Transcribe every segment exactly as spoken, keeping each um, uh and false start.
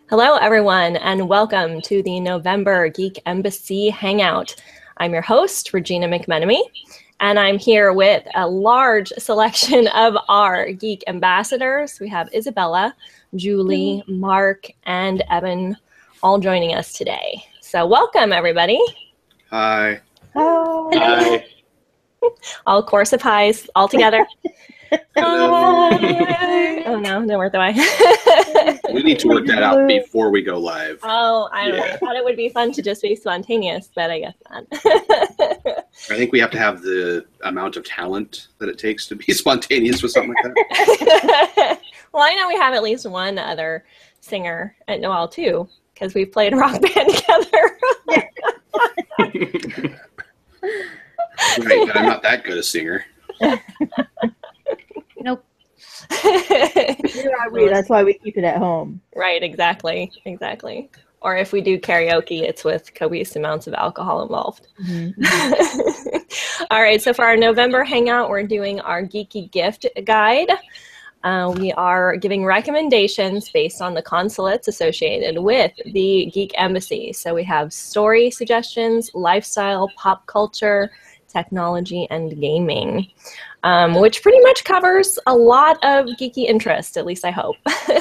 Hello, everyone, and welcome to the November Geek Embassy Hangout. I'm your host, Regina McMenemy, and I'm here with a large selection of our geek ambassadors. We have Isabella, Julie, Mark, and Evan all joining us today. So welcome, everybody. Hi. Oh. Hi. All chorus of highs, all together. Hello. Oh no, don't work that way. We need to work that out before we go live. Oh, I don't know. Yeah. I thought it would be fun to just be spontaneous, but I guess not. I think we have to have the amount of talent that it takes to be spontaneous with something like that. Well, I know we have at least one other singer at Noel too, because we've played a rock band together. Right, but I'm not that good a singer. Nope. That's why we keep it at home. Right, exactly, exactly. Or if we do karaoke, it's with copious amounts of alcohol involved. Mm-hmm. All right, so for our November hangout, we're doing our geeky gift guide. Uh, we are giving recommendations based on the consulates associated with the Geek Embassy. So we have story suggestions, lifestyle, pop culture, technology, and gaming, um, which pretty much covers a lot of geeky interest, at least I hope.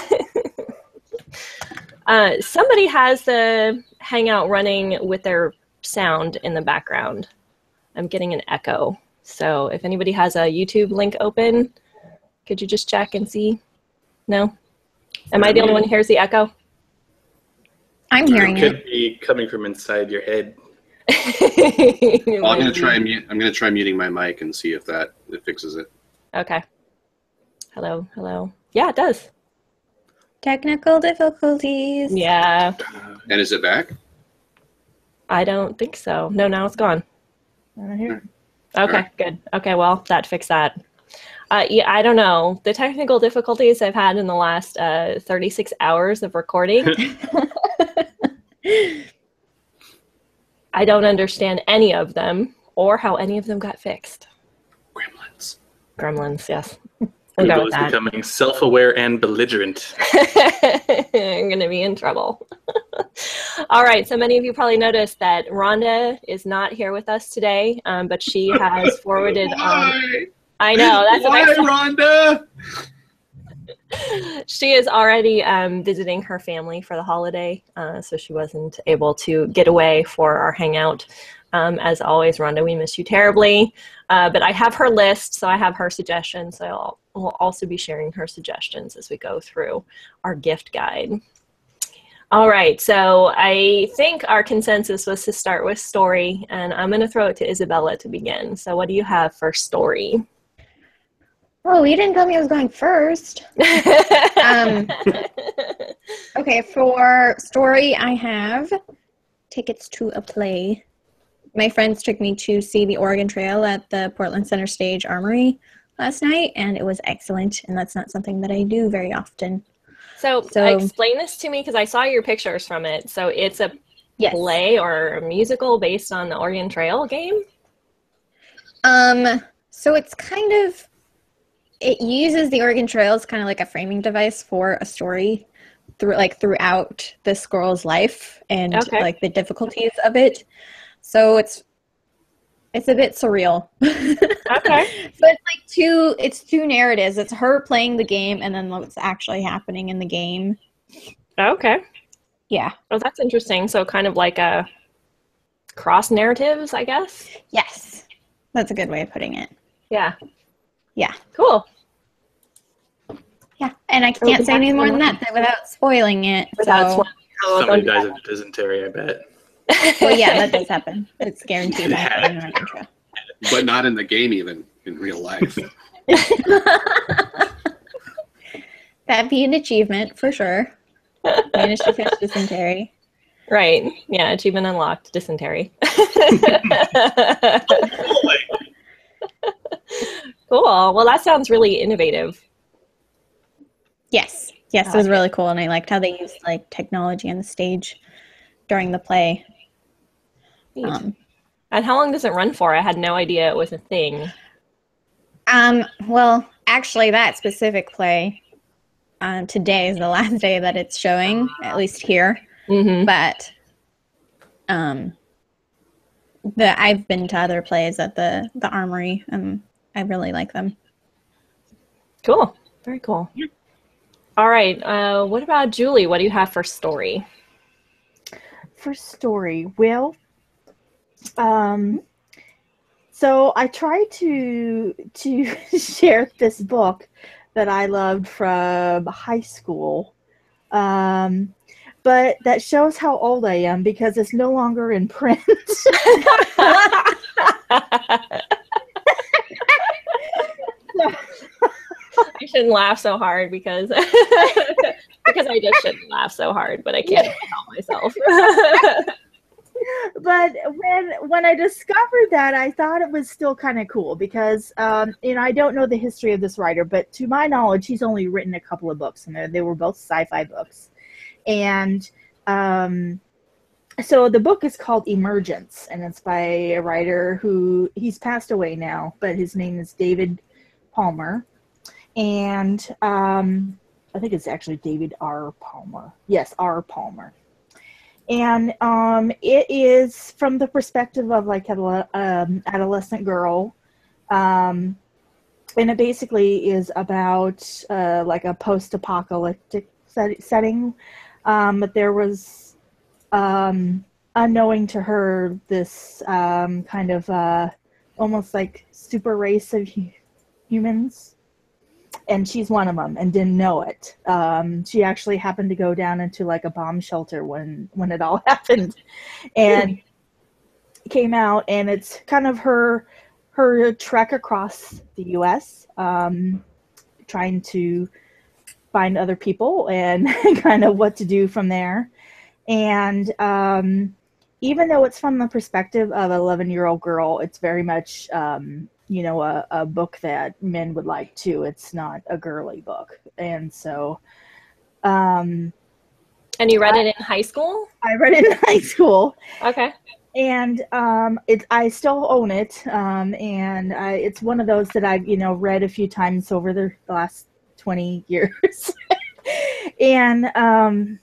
uh, somebody has the hangout running with their sound in the background. I'm getting an echo. So if anybody has a YouTube link open, could you just check and see? No? Am I the only one who hears the echo? I'm hearing It it. could be coming from inside your head. Well, I'm gonna try mute. I'm gonna try muting my mic and see if that it fixes it. Okay. Hello, hello. Yeah, it does. Technical difficulties. Yeah, And is it back? I don't think so. No, now it's gone. Uh-huh. Okay, good. Okay, well, that fixed that. Uh, yeah, I don't know. The technical difficulties I've had in the last uh, thirty-six hours of recording, I don't understand any of them or how any of them got fixed. Gremlins. Gremlins, yes. We'll go Google with is that. becoming self-aware and belligerent. I'm going to be in trouble. All right, so many of you probably noticed that Rhonda is not here with us today, um, but she has forwarded on. Why? I know, that's what Why, I said. Rhonda? She is already um, visiting her family for the holiday, uh, so she wasn't able to get away for our hangout. Um, as always, Rhonda, we miss you terribly. Uh, but I have her list, so I have her suggestions. So I'll, we'll also be sharing her suggestions as we go through our gift guide. All right, so I think our consensus was to start with story, and I'm going to throw it to Isabella to begin. So what do you have for story? Oh, you didn't tell me I was going first. um, okay, for story, I have tickets to a play. My friends took me to see the Oregon Trail at the Portland Center Stage Armory last night, and it was excellent, and that's not something that I do very often. So, So- explain this to me, because I saw your pictures from it. So it's a Yes. play or a musical based on the Oregon Trail game? Um, so it's kind of, it uses the Oregon Trail as kind of like a framing device for a story through like throughout this girl's life and Okay. like the difficulties of it. So it's it's a bit surreal. Okay. So it's like two it's two narratives. It's her playing the game and then what's actually happening in the game. Okay. Yeah. Well, that's interesting. So kind of like a cross narratives, I guess? Yes. That's a good way of putting it. Yeah. Yeah. Cool. Yeah. And I can't say any more than that without spoiling it. Without so, spo- Oh, Somebody don't dies do of dysentery, I bet. well, yeah, that does happen. It's guaranteed to happen in Oregon Trail. But not in the game, even in real life. That'd be an achievement for sure. Managed to catch dysentery. Right. Yeah, achievement unlocked, dysentery. Cool. Well, that sounds really innovative. Yes. Yes, it was really cool, and I liked how they used like technology on the stage during the play. Neat. Um, And how long does it run for? I had no idea it was a thing. um, well, actually, that specific play Um, today is the last day that it's showing, at least here. Mm-hmm. But um, the I've been to other plays at the the Armory, and I really like them. Cool. Very cool. Yeah. All right. Uh, what about Julie? What do you have for story? For story, well, um, so I tried to to share this book that I loved from high school, um, but that shows how old I am because it's no longer in print. I shouldn't laugh so hard because because I just shouldn't laugh so hard, but I can't help myself. But when when I discovered that, I thought it was still kind of cool because um, you know I don't know the history of this writer, but to my knowledge, he's only written a couple of books, and they they were both sci-fi books. And um, so the book is called Emergence, and it's by a writer who he's passed away now, but his name is David Palmer, and um, I think it's actually David R. Palmer. Yes, R. Palmer. And um, it is from the perspective of like an um, adolescent girl. Um, and it basically is about uh, like a post-apocalyptic set- setting. Um, but there was, um, unknowing to her, this um, kind of uh, almost like super race of hu- humans. And she's one of them and didn't know it. Um, she actually happened to go down into like a bomb shelter when, when it all happened, and came out, and it's kind of her, her trek across the U S, um, trying to find other people and kind of what to do from there. And um, even though it's from the perspective of an eleven-year-old girl, it's very much, um, you know, a, a book that men would like too. It's not a girly book. And so... Um, And you read it in high school? I read it in high school. Okay. And um, it, I still own it. Um, and I, it's one of those that I've, you know, read a few times over the last twenty years. And... Um,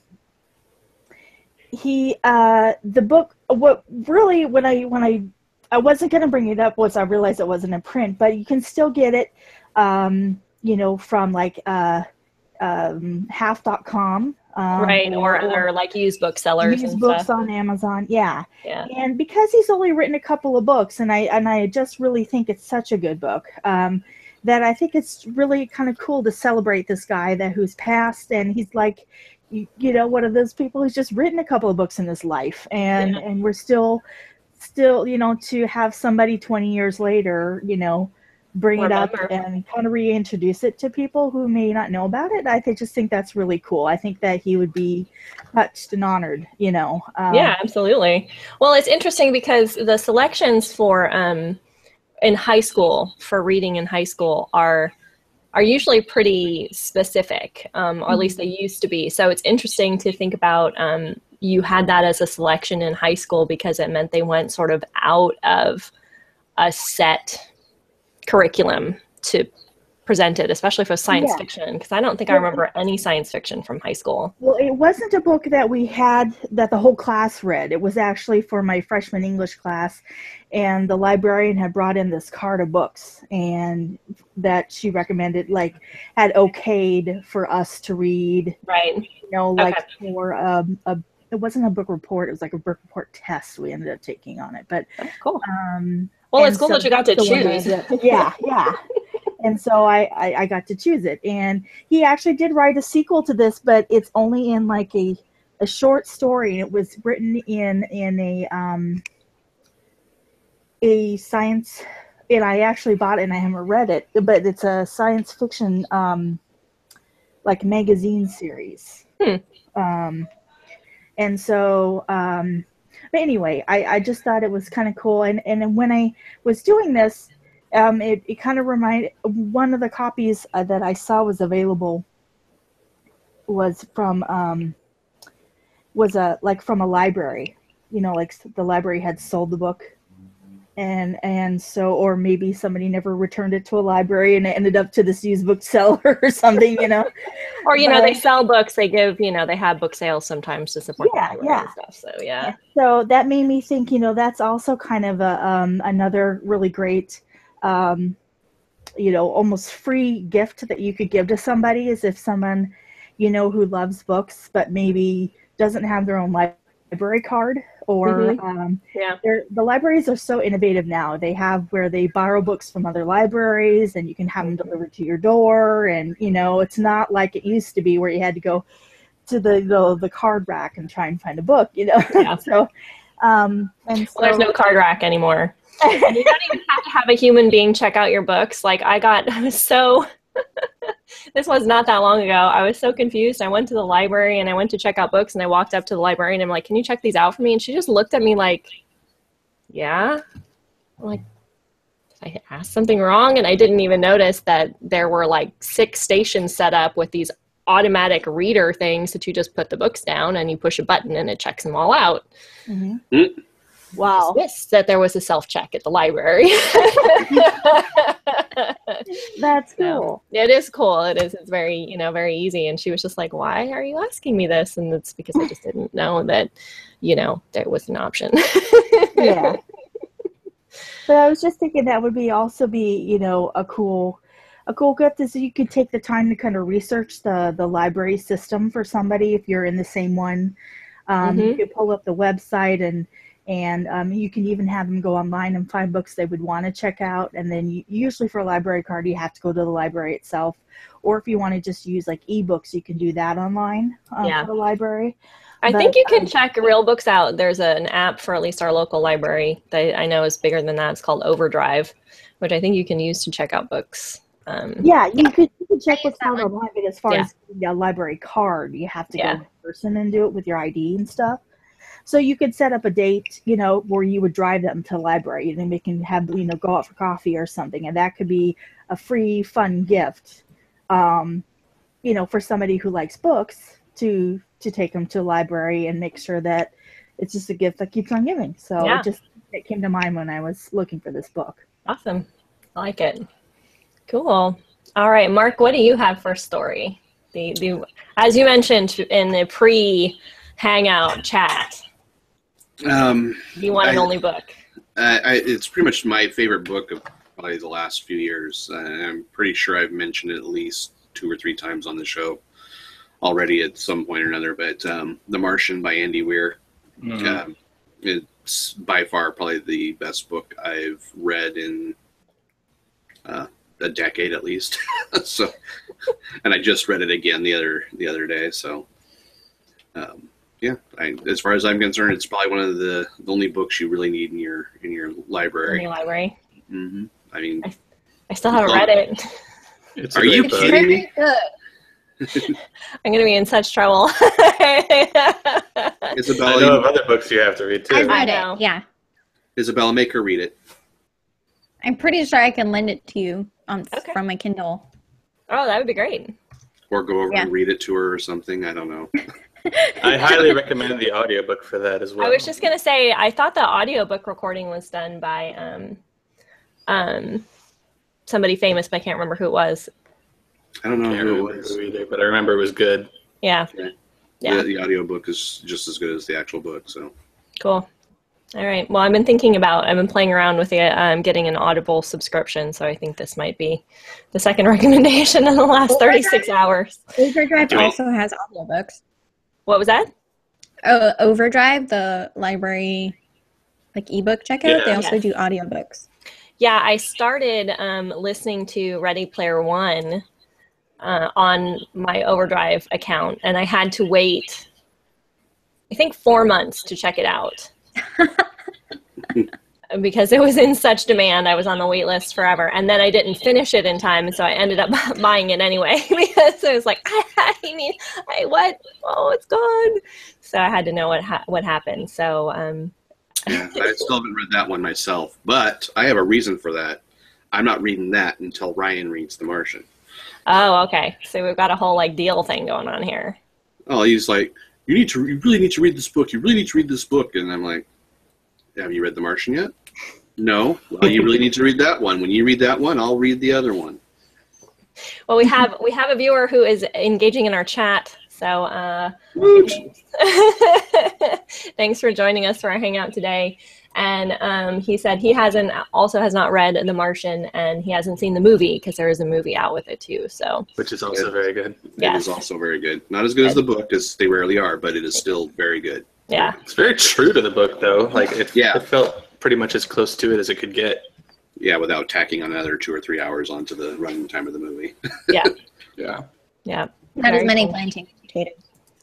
he uh the book, what really when i when i i wasn't going to bring it up was I realized it wasn't in print, but you can still get it um you know from like uh um half dot com, um Right, or or, other like used booksellers used and books stuff. on Amazon. Yeah. Yeah. And because he's only written a couple of books, and i and i just really think it's such a good book, um that I think it's really kind of cool to celebrate this guy that who's passed, and he's like, you, you know, one of those people who's just written a couple of books in his life, and Yeah. and we're still still you know, to have somebody twenty years later, you know, bring it up Remember. and kind of reintroduce it to people who may not know about it. I think, just think that's really cool. I think that he would be touched and honored, you know. Um, Yeah, absolutely. Well, it's interesting because the selections for um, in high school for reading in high school are are usually pretty specific, um, or at least they used to be. So it's interesting to think about. Um, you had that as a selection in high school because it meant they went sort of out of a set curriculum to present it, especially for science Yeah. fiction, because I don't think I Well, remember any science fiction from high school. Well, it wasn't a book that we had that the whole class read. It was actually for my freshman English class, and the librarian had brought in this card of books, and that she recommended, like, had okayed for us to read. Right. You know, like Okay. for um, a. It wasn't a book report. It was like a book report test we ended up taking on it. But That's cool. um, Well, and it's cool so that you got to that's the one that I choose. did. Yeah, yeah. And so I, I, I got to choose it. And he actually did write a sequel to this, but it's only in like a, a short story. It was written in in a um, a science, and I actually bought it and I haven't read it, but it's a science fiction um, like magazine series. Hmm. Um, and so, um, but anyway, I, I just thought it was kind of cool. And, and then when I was doing this, um, it, it kind of reminded, one of the copies uh, that I saw was available was from, um, was a, like from a library, you know, like the library had sold the book. and and so, or maybe somebody never returned it to a library and it ended up to this used bookseller or something, you know. Or, you know, But- they sell books, they give, you know, they have book sales sometimes to support Yeah, the library and yeah. stuff. So, yeah. So that made me think, you know, that's also kind of a um, another really great, um, you know, almost free gift that you could give to somebody is if someone, you know, who loves books but maybe doesn't have their own library card or Mhm. um, Yeah. they're, the libraries are so innovative now. They have where they borrow books from other libraries and you can have them delivered to your door. And, you know, it's not like it used to be where you had to go to the, the, the card rack and try and find a book, you know. Yeah. so, um, and so Well, there's no card rack anymore. And you don't even have to have a human being check out your books. Like, I got, I was so, this was not that long ago. I was so confused. I went to the library and I went to check out books and I walked up to the librarian and I'm like, can you check these out for me? And she just looked at me like, yeah. I'm like, did I asked something wrong? And I didn't even notice that there were like six stations set up with these automatic reader things that you just put the books down and you push a button and it checks them all out. Mhm. Mm. Wow. Yes, that there was a self-check at the library. That's So, cool. it is cool. It is. It's very, you know, very easy. And she was just like, why are you asking me this? And it's because I just didn't know that, you know, there was an option. Yeah. But I was just thinking that would be also be, you know, a cool a cool gift is you could take the time to kind of research the the library system for somebody if you're in the same one. Um, You Mhm. could pull up the website and and um, you can even have them go online and find books they would want to check out. And then you, usually for a library card, you have to go to the library itself. Or if you want to just use like ebooks, you can do that online um, Yeah. for the library. I But, think you can um, check real books out. There's a, an app for at least our local library that I know is bigger than that. It's called Overdrive, which I think you can use to check out books. Um, Yeah, you could you could check I use what's that out one. online, but as far Yeah. as the library card, you have to Yeah. go in person and do it with your I D and stuff. So you could set up a date, you know, where you would drive them to the library and then they can have, you know, go out for coffee or something. And that could be a free, fun gift, um, you know, for somebody who likes books to to take them to the library and make sure that it's just a gift that keeps on giving. So Yeah. it just it came to mind when I was looking for this book. Awesome. I like it. Cool. All right, Mark, what do you have for story? The, the, as you mentioned in the pre-hangout chat, Um, you want an I- only book. I, I, it's pretty much my favorite book of probably the last few years. Uh, I'm pretty sure I've mentioned it at least two or three times on the show already at some point or another. But um, The Martian by Andy Weir. Mm. Um, it's by far probably the best book I've read in uh, a decade at least. so, and I just read it again the other the other day. So, um, yeah, I, as far as I'm concerned, it's probably one of the, the only books you really need in your in your In library. the library. hmm I mean, I still haven't Well, read it. It's a Are great you It's book. kidding me? very good. I'm going to be in such trouble. Isabella, I know you- of other books you have to read too. I've I read know. it. Yeah. Isabella, make her read it. I'm pretty sure I can lend it to you on Okay. from my Kindle. Oh, that would be great. Or go over Yeah. and read it to her or something. I don't know. I highly recommend the audiobook for that as well. I was just going to say, I thought the audiobook recording was done by um, um, somebody famous, but I can't remember who it was. I don't know I can't who remember it was. who either, but I remember it was good. Yeah. Yeah. The, the audiobook is just as good as the actual book. So Cool. All right. Well, I've been thinking about, I've been playing around with it, um, getting an Audible subscription. So I think this might be the second recommendation in the last thirty-six hours. Overdrive Do it. also has audiobooks. What was that? Oh, Overdrive, the library like ebook checkout, Yeah. they also Yes. do audiobooks. Yeah, I started um, listening to Ready Player One uh, on my Overdrive account, and I had to wait, I think, four months to check it out. Because it was in such demand, I was on the wait list forever, and then I didn't finish it in time, and so I ended up buying it anyway because it was like, I need, I what? Oh, it's gone. So I had to know what ha- what happened. So um, yeah, I still haven't read that one myself, but I have a reason for that. I'm not reading that until Ryan reads The Martian. oh, okay. So we've got a whole like deal thing going on here. Oh, he's like, you need to, you really need to read this book. You really need to read this book, and I'm like, have you read The Martian yet? No, well, you really need to read that one. When you read that one, I'll read the other one. Well, we have we have a viewer who is engaging in our chat. So uh, thanks for joining us for our hangout today. And um, he said he hasn't also has not read The Martian, and he hasn't seen the movie because there is a movie out with it too. So which is also very good. Yes. It is also very good. Not as good as the book, as they rarely are, but it is still very good. Yeah, It's very true to the book, though. Like it, Yeah. it felt pretty much as close to it as it could get. Yeah, without tacking on another two or three hours onto the running time of the movie. yeah, Yeah. yeah. Not as Very many cool. planting potatoes.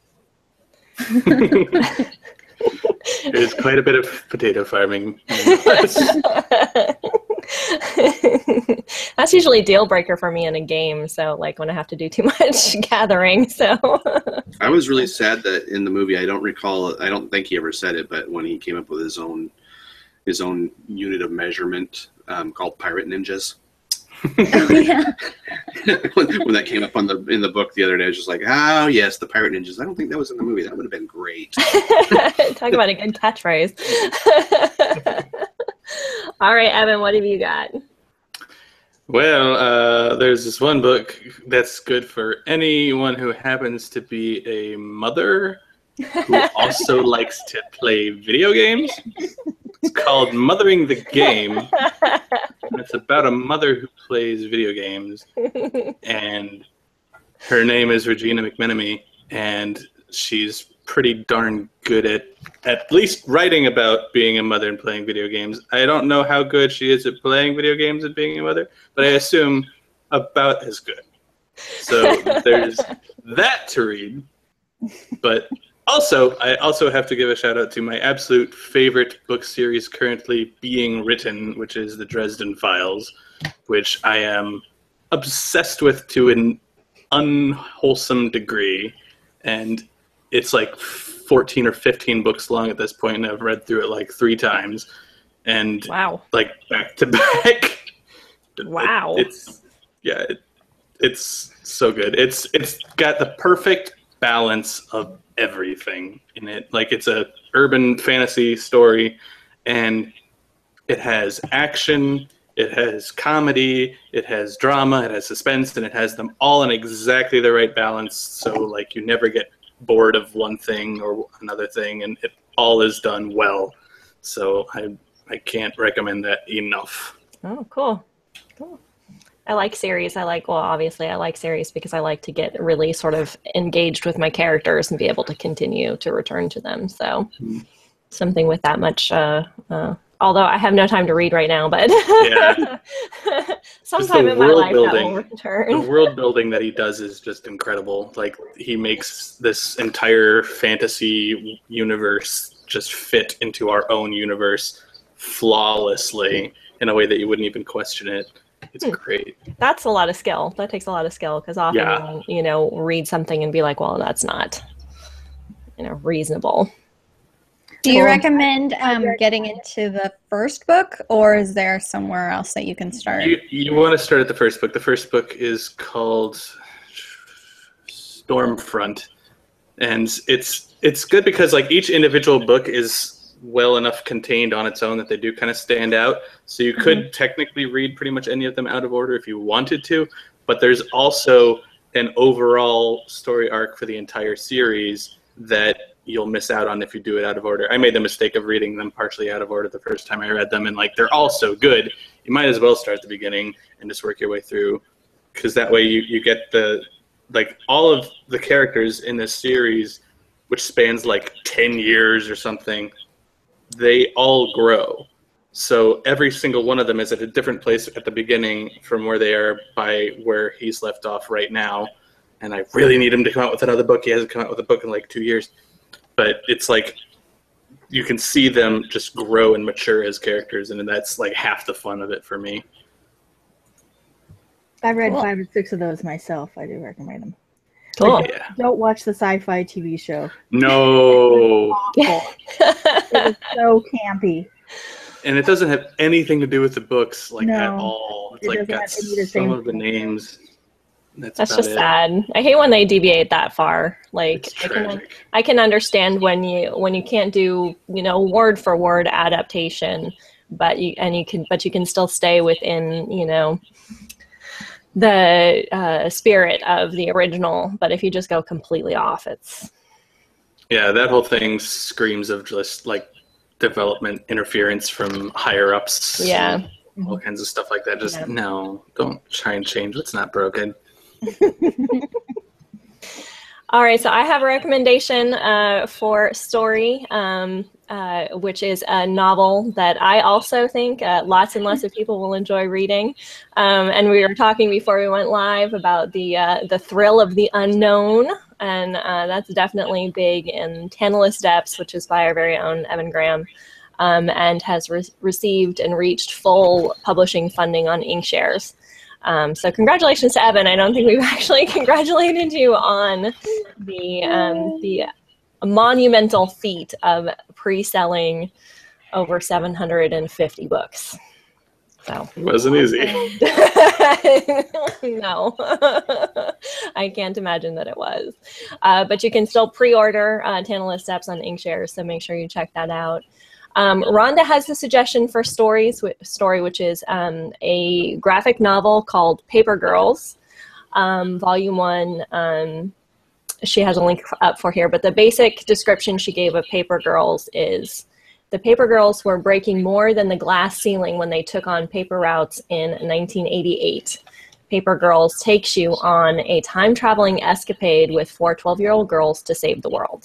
There's quite a bit of potato farming. That's usually a deal breaker for me in a game. So like when I have to do too much gathering. So I was really sad that in the movie, I don't recall, I don't think he ever said it, but when he came up with his own his own unit of measurement um, called Pirate Ninjas. Oh, yeah. when, when that came up on the in the book the other day, I was just like, oh yes, the Pirate Ninjas. I don't think that was in the movie. That would have been great. talk about a good catchphrase. All right, Evan, what have you got? Well, uh, there's this one book that's good for anyone who happens to be a mother who also likes to play video games. It's called Mothering the Game. And it's about a mother who plays video games. And her name is Regina McMenemy, and she's pretty darn good at at least writing about being a mother and playing video games. I don't know how good she is at playing video games and being a mother, but I assume about as good. So there's that to read. But also, I also have to give a shout out to my absolute favorite book series currently being written, which is the Dresden Files, which I am obsessed with to an unwholesome degree. And it's like fourteen or fifteen books long at this point, and I've read through it like three times. And Wow. like back to back. Wow. It, it's yeah, it, it's so good. It's it's got the perfect balance of everything in it. Like it's a urban fantasy story, and it has action, it has comedy, it has drama, it has suspense, and it has them all in exactly the right balance. So like you never get bored of one thing or another thing, and it all is done well. So I I can't recommend that enough. Oh, cool. Cool. I like series. I like, well, obviously I like series because I like to get really sort of engaged with my characters and be able to continue to return to them. So something with that much, uh, uh, although I have no time to read right now, but Yeah. sometime the in my world life that will building. The return. world building that he does is just incredible. Like he makes this entire fantasy universe just fit into our own universe flawlessly in a way that you wouldn't even question it. It's Hmm. great. That's a lot of skill. That takes a lot of skill because often, Yeah. you'll, you know, read something and be like, well, that's not, you know, reasonable. Do you Cool. recommend um, getting into the first book, or is there somewhere else that you can start? You you want to start at the first book. The first book is called Stormfront, and it's it's good because like each individual book is well enough contained on its own that they do kind of stand out. So you could Mm-hmm. technically read pretty much any of them out of order if you wanted to, but there's also an overall story arc for the entire series that you'll miss out on if you do it out of order. I made the mistake of reading them partially out of order the first time I read them, and like they're all so good, you might as well start at the beginning and just work your way through, because that way you, you get the like all of the characters in this series, which spans like ten years or something. They all grow. So every single one of them is at a different place at the beginning from where they are by where he's left off right now. And I really need him to come out with another book. He hasn't come out with a book in like two years. But it's like you can see them just grow and mature as characters, and that's like half the fun of it for me. I read Cool. five or six of those myself. I do recommend them. Cool. Yeah. Don't watch the sci-fi T V show. No. Awful. It was so campy. And it doesn't have anything to do with the books like No, at all. It's it like doesn't got have any of the some same of the thing. names. That's, That's about just it. sad. I hate when they deviate that far. Like It's I can, tragic. I can understand when you when you can't do, you know, word for word adaptation, but you and you can but you can still stay within, you know, the uh, spirit of the original. But if you just go completely off, it's Yeah, that whole thing screams of just like development interference from higher ups. yeah. and all kinds of stuff like that. Just Yeah. no, don't try and change what's not broken. All right, so I have a recommendation uh, for Story, um, uh, which is a novel that I also think uh, lots and lots of people will enjoy reading. Um, and we were talking before we went live about the uh, the thrill of the unknown, and uh, that's definitely big in Tantalus Depths, which is by our very own Evan Graham, um, and has re- received and reached full publishing funding on Inkshares. Um, so congratulations to Evan. I don't think we've actually congratulated you on the um, the monumental feat of pre-selling over seven hundred fifty books. So It wasn't easy. no, I can't imagine that it was. Uh, but you can still pre-order uh, Tantalus Depths on Inkshares, so make sure you check that out. Um, Rhonda has a suggestion for stories, story, which is um, a graphic novel called Paper Girls, um, Volume One. Um, she has a link up for here, but the basic description she gave of Paper Girls is: the Paper Girls were breaking more than the glass ceiling when they took on paper routes in nineteen eighty-eight. Paper Girls takes you on a time-traveling escapade with four twelve-year-old girls to save the world.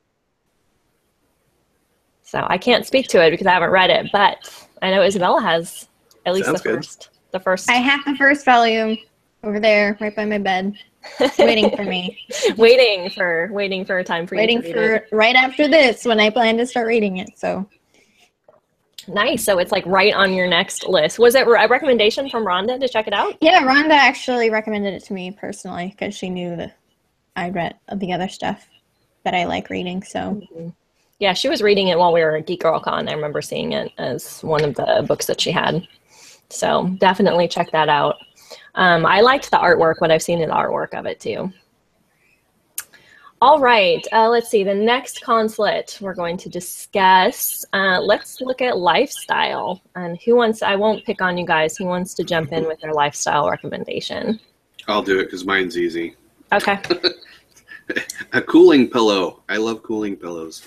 So I can't speak to it because I haven't read it, but I know Isabella has at least Sounds the good. first. The first. I have the first volume over there, right by my bed, waiting for me. waiting for waiting for a time for Waiting you to read for it. right after this when I plan to start reading it. So Nice. So it's like right on your next list. Was it a recommendation from Rhonda to check it out? yeah, Rhonda actually recommended it to me personally because she knew that I read the other stuff that I like reading. So Yeah, she was reading it while we were at Geek Girl Con. I remember seeing it as one of the books that she had. So definitely check that out. Um, I liked the artwork, what I've seen in the artwork of it too. All right, uh, let's see. The next consulate we're going to discuss. Uh, let's look at lifestyle. And who wants, I won't pick on you guys, who wants to jump in with their lifestyle recommendation? I'll do it because mine's easy. Okay. A cooling pillow. I love cooling pillows.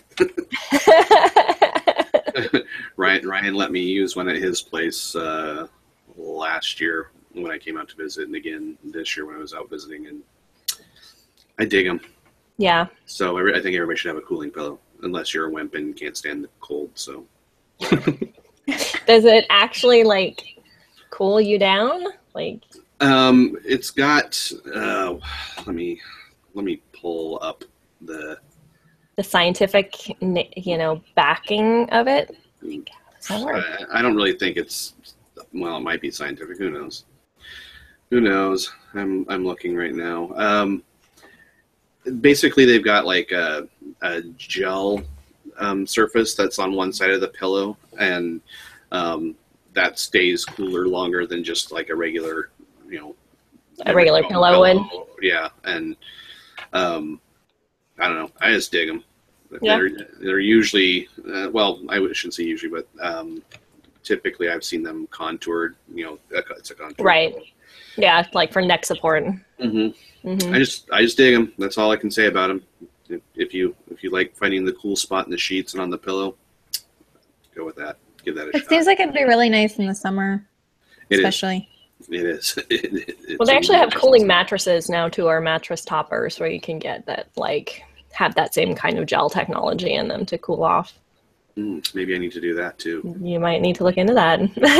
Ryan, Ryan let me use one at his place uh, last year when I came out to visit, and again this year when I was out visiting, and I dig them. Yeah. So I, I think everybody should have a cooling pillow, unless you're a wimp and can't stand the cold. So Does it actually like cool you down? Like, um, it's got. Uh, let me let me pull up the. the scientific, you know, backing of it? Does that work? I, I don't really think it's. Well, it might be scientific. Who knows? Who knows? I'm I'm looking right now. Um, basically, they've got like a, a gel um, surface that's on one side of the pillow, and um, that stays cooler longer than just like a regular, you know, A regular pillow would. Yeah, and um, I don't know. I just dig them. Yeah. They're, they're usually, uh, well, I shouldn't say usually, but um, typically I've seen them contoured. You know, it's a contour. Right. Yeah, like for neck support. hmm Hmm. I just, I just dig them. That's all I can say about them. If, if you, if you like finding the cool spot in the sheets and on the pillow, go with that. Give that a it shot. seems like it'd be really nice in the summer, It is. especially. It is. It, it, it's Well, they a actually have really cooling nice- mattresses now too, or mattress toppers, where you can get that, like, have that same kind of gel technology in them to cool off. Mm, maybe I need to do that too. You might need to look into that.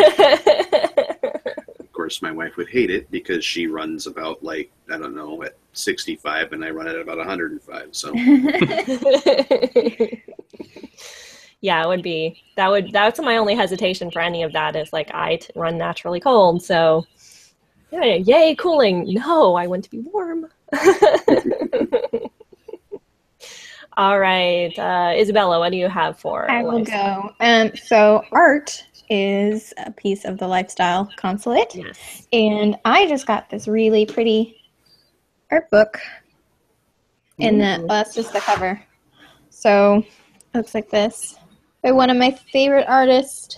Of course, my wife would hate it because she runs about like, I don't know, at sixty-five and I run at about one hundred five. So Yeah, it would be, that would, that's my only hesitation for any of that is like, I t- run naturally cold. So, yeah, yay, cooling. No, I want to be warm. All right. Uh, Isabella, what do you have for I will lifestyle? go. Um, so art is a piece of the lifestyle consulate, Yes. and I just got this really pretty art book. And the, well, that's just the cover. So it looks like this by one of my favorite artists,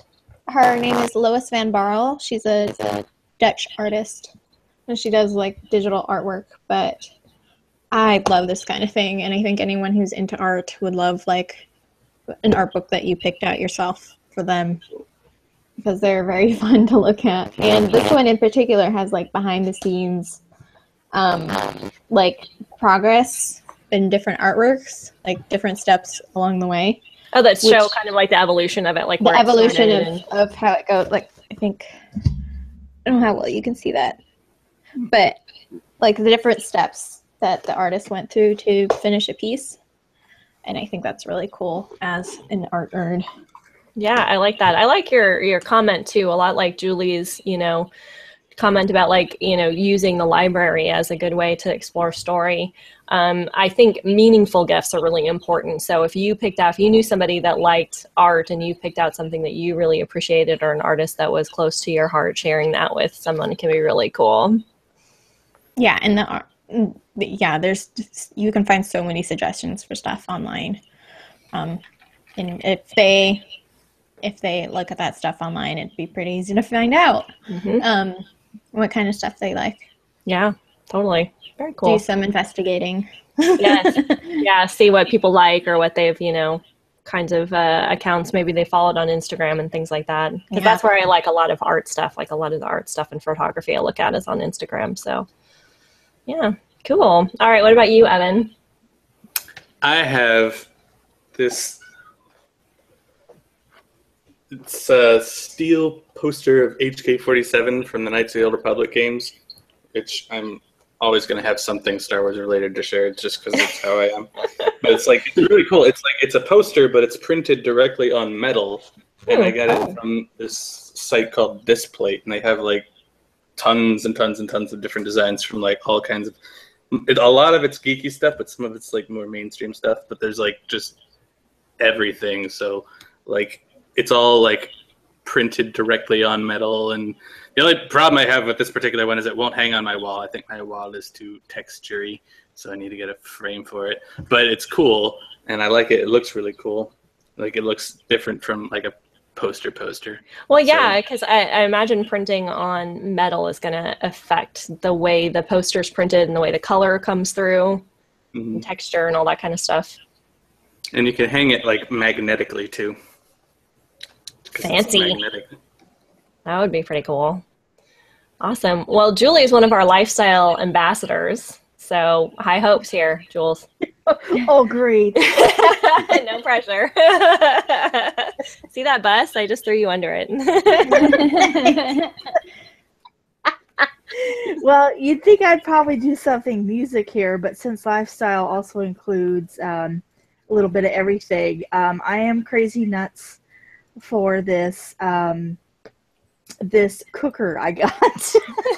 her name is Lois Van Barl. She's a, a Dutch artist, and she does like digital artwork. But I love this kind of thing, and I think anyone who's into art would love like an art book that you picked out yourself for them, because they're very fun to look at. And this one in particular has like behind the scenes, um, like progress in different artworks, like different steps along the way. Oh, that show Which- kind of like the evolution of it, like The where it evolution started of, and- of how it goes. Like, I think, I don't know how well you can see that, but like the different steps that the artist went through to finish a piece. And I think that's really cool as an art nerd. Yeah, I like that. I like your your comment too, a lot like Julie's, you know, comment about like, you know, using the library as a good way to explore story. Um, I think meaningful gifts are really important. So if you picked out, if you knew somebody that liked art and you picked out something that you really appreciated, or an artist that was close to your heart, sharing that with someone can be really cool. Yeah, and the art, yeah, there's just, you can find so many suggestions for stuff online. Um, and if they if they look at that stuff online, it'd be pretty easy to find out Mm-hmm. um, what kind of stuff they like. Yeah, totally. Very cool. Do some investigating. Yes. Yeah, see what people like or what they've, you know, kinds of uh, accounts maybe they followed on Instagram and things like that. Because Yeah. that's where I like a lot of art stuff. Like a lot of the art stuff and photography I look at is on Instagram. So, yeah, cool. All right, what about you, Evan? I have this. It's a steel poster of H K forty-seven from the Knights of the Old Republic games, which I'm always going to have something Star Wars related to share, just because that's how I am. But it's like, it's really cool. It's like, it's a poster, but it's printed directly on metal. And I got it from this site called Displate, and they have like tons and tons and tons of different designs from like all kinds of, it, a lot of it's geeky stuff, but some of it's like more mainstream stuff. But there's like just everything. So like, it's all like printed directly on metal. And the only problem I have with this particular one is it won't hang on my wall. I think my wall is too textury, so I need to get a frame for it. But it's cool, and I like it. It looks really cool. Like, it looks different from like a poster poster. Well, yeah, So- because I, I imagine printing on metal is going to affect the way the poster's printed and the way the color comes through, Mhm. and texture and all that kind of stuff. And you can hang it like magnetically too. 'Cause it's Fancy. magnetic. That would be pretty cool. Awesome. Well, Julie is one of our lifestyle ambassadors. So high hopes here, Jules. Oh, great. No pressure. See that bus? I just threw you under it. Well, you'd think I'd probably do something music here, but since lifestyle also includes um, a little bit of everything, um, I am crazy nuts for this um, this cooker I got.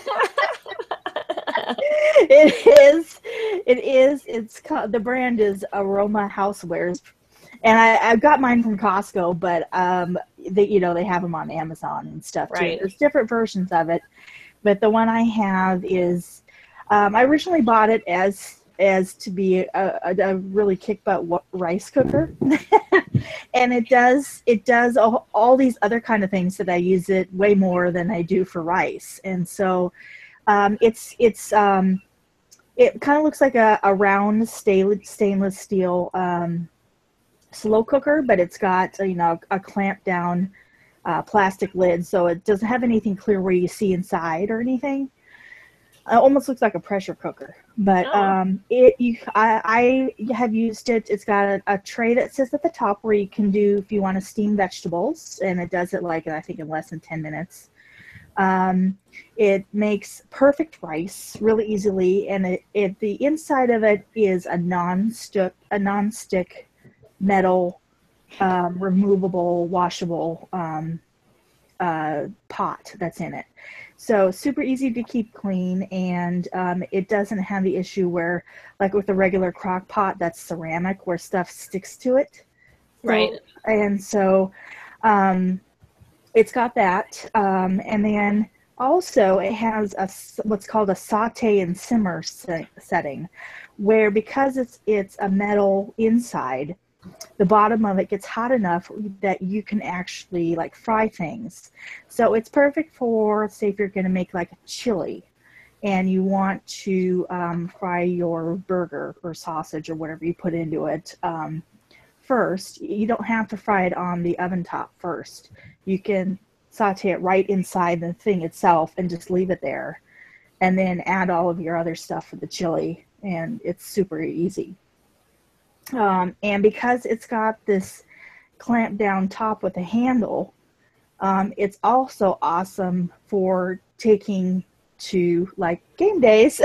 It is, it is, it's called, the brand is Aroma Housewares, and I, I got mine from Costco, but um, they, you know, they have them on Amazon and stuff too. Right. There's different versions of it, but the one I have is, um, I originally bought it as as to be a, a, a really kick butt wa- rice cooker, and it does it does all, all these other kind of things that I use it way more than I do for rice, and so um, it's it's um, it kind of looks like a, a round stainless stainless steel um, slow cooker, but it's got, you know, a clamp down uh, plastic lid, so it doesn't have anything clear where you see inside or anything. It almost looks like a pressure cooker, but Oh. um, it you I, I have used it. It's got a, a tray that sits at the top where you can do, if you want to steam vegetables, and it does it like, I think, in less than ten minutes. Um, it makes perfect rice really easily, and it, it the inside of it is a non-stick a non-stick metal um, removable washable um, uh, pot that's in it. So super easy to keep clean, and um, it doesn't have the issue where, like with a regular crock pot that's ceramic, where stuff sticks to it. So- Right. And so um, it's got that. Um, and then also it has a, s- what's called a saute and simmer se- setting, where because it's it's a metal inside, the bottom of it gets hot enough that you can actually like fry things. So it's perfect for, say if you're going to make like a chili and you want to um, fry your burger or sausage or whatever you put into it um, first. You don't have to fry it on the oven top first. You can saute it right inside the thing itself and just leave it there, and then add all of your other stuff for the chili, and it's super easy. Um, and because it's got this clamp down top with a handle, um, it's also awesome for taking to like game days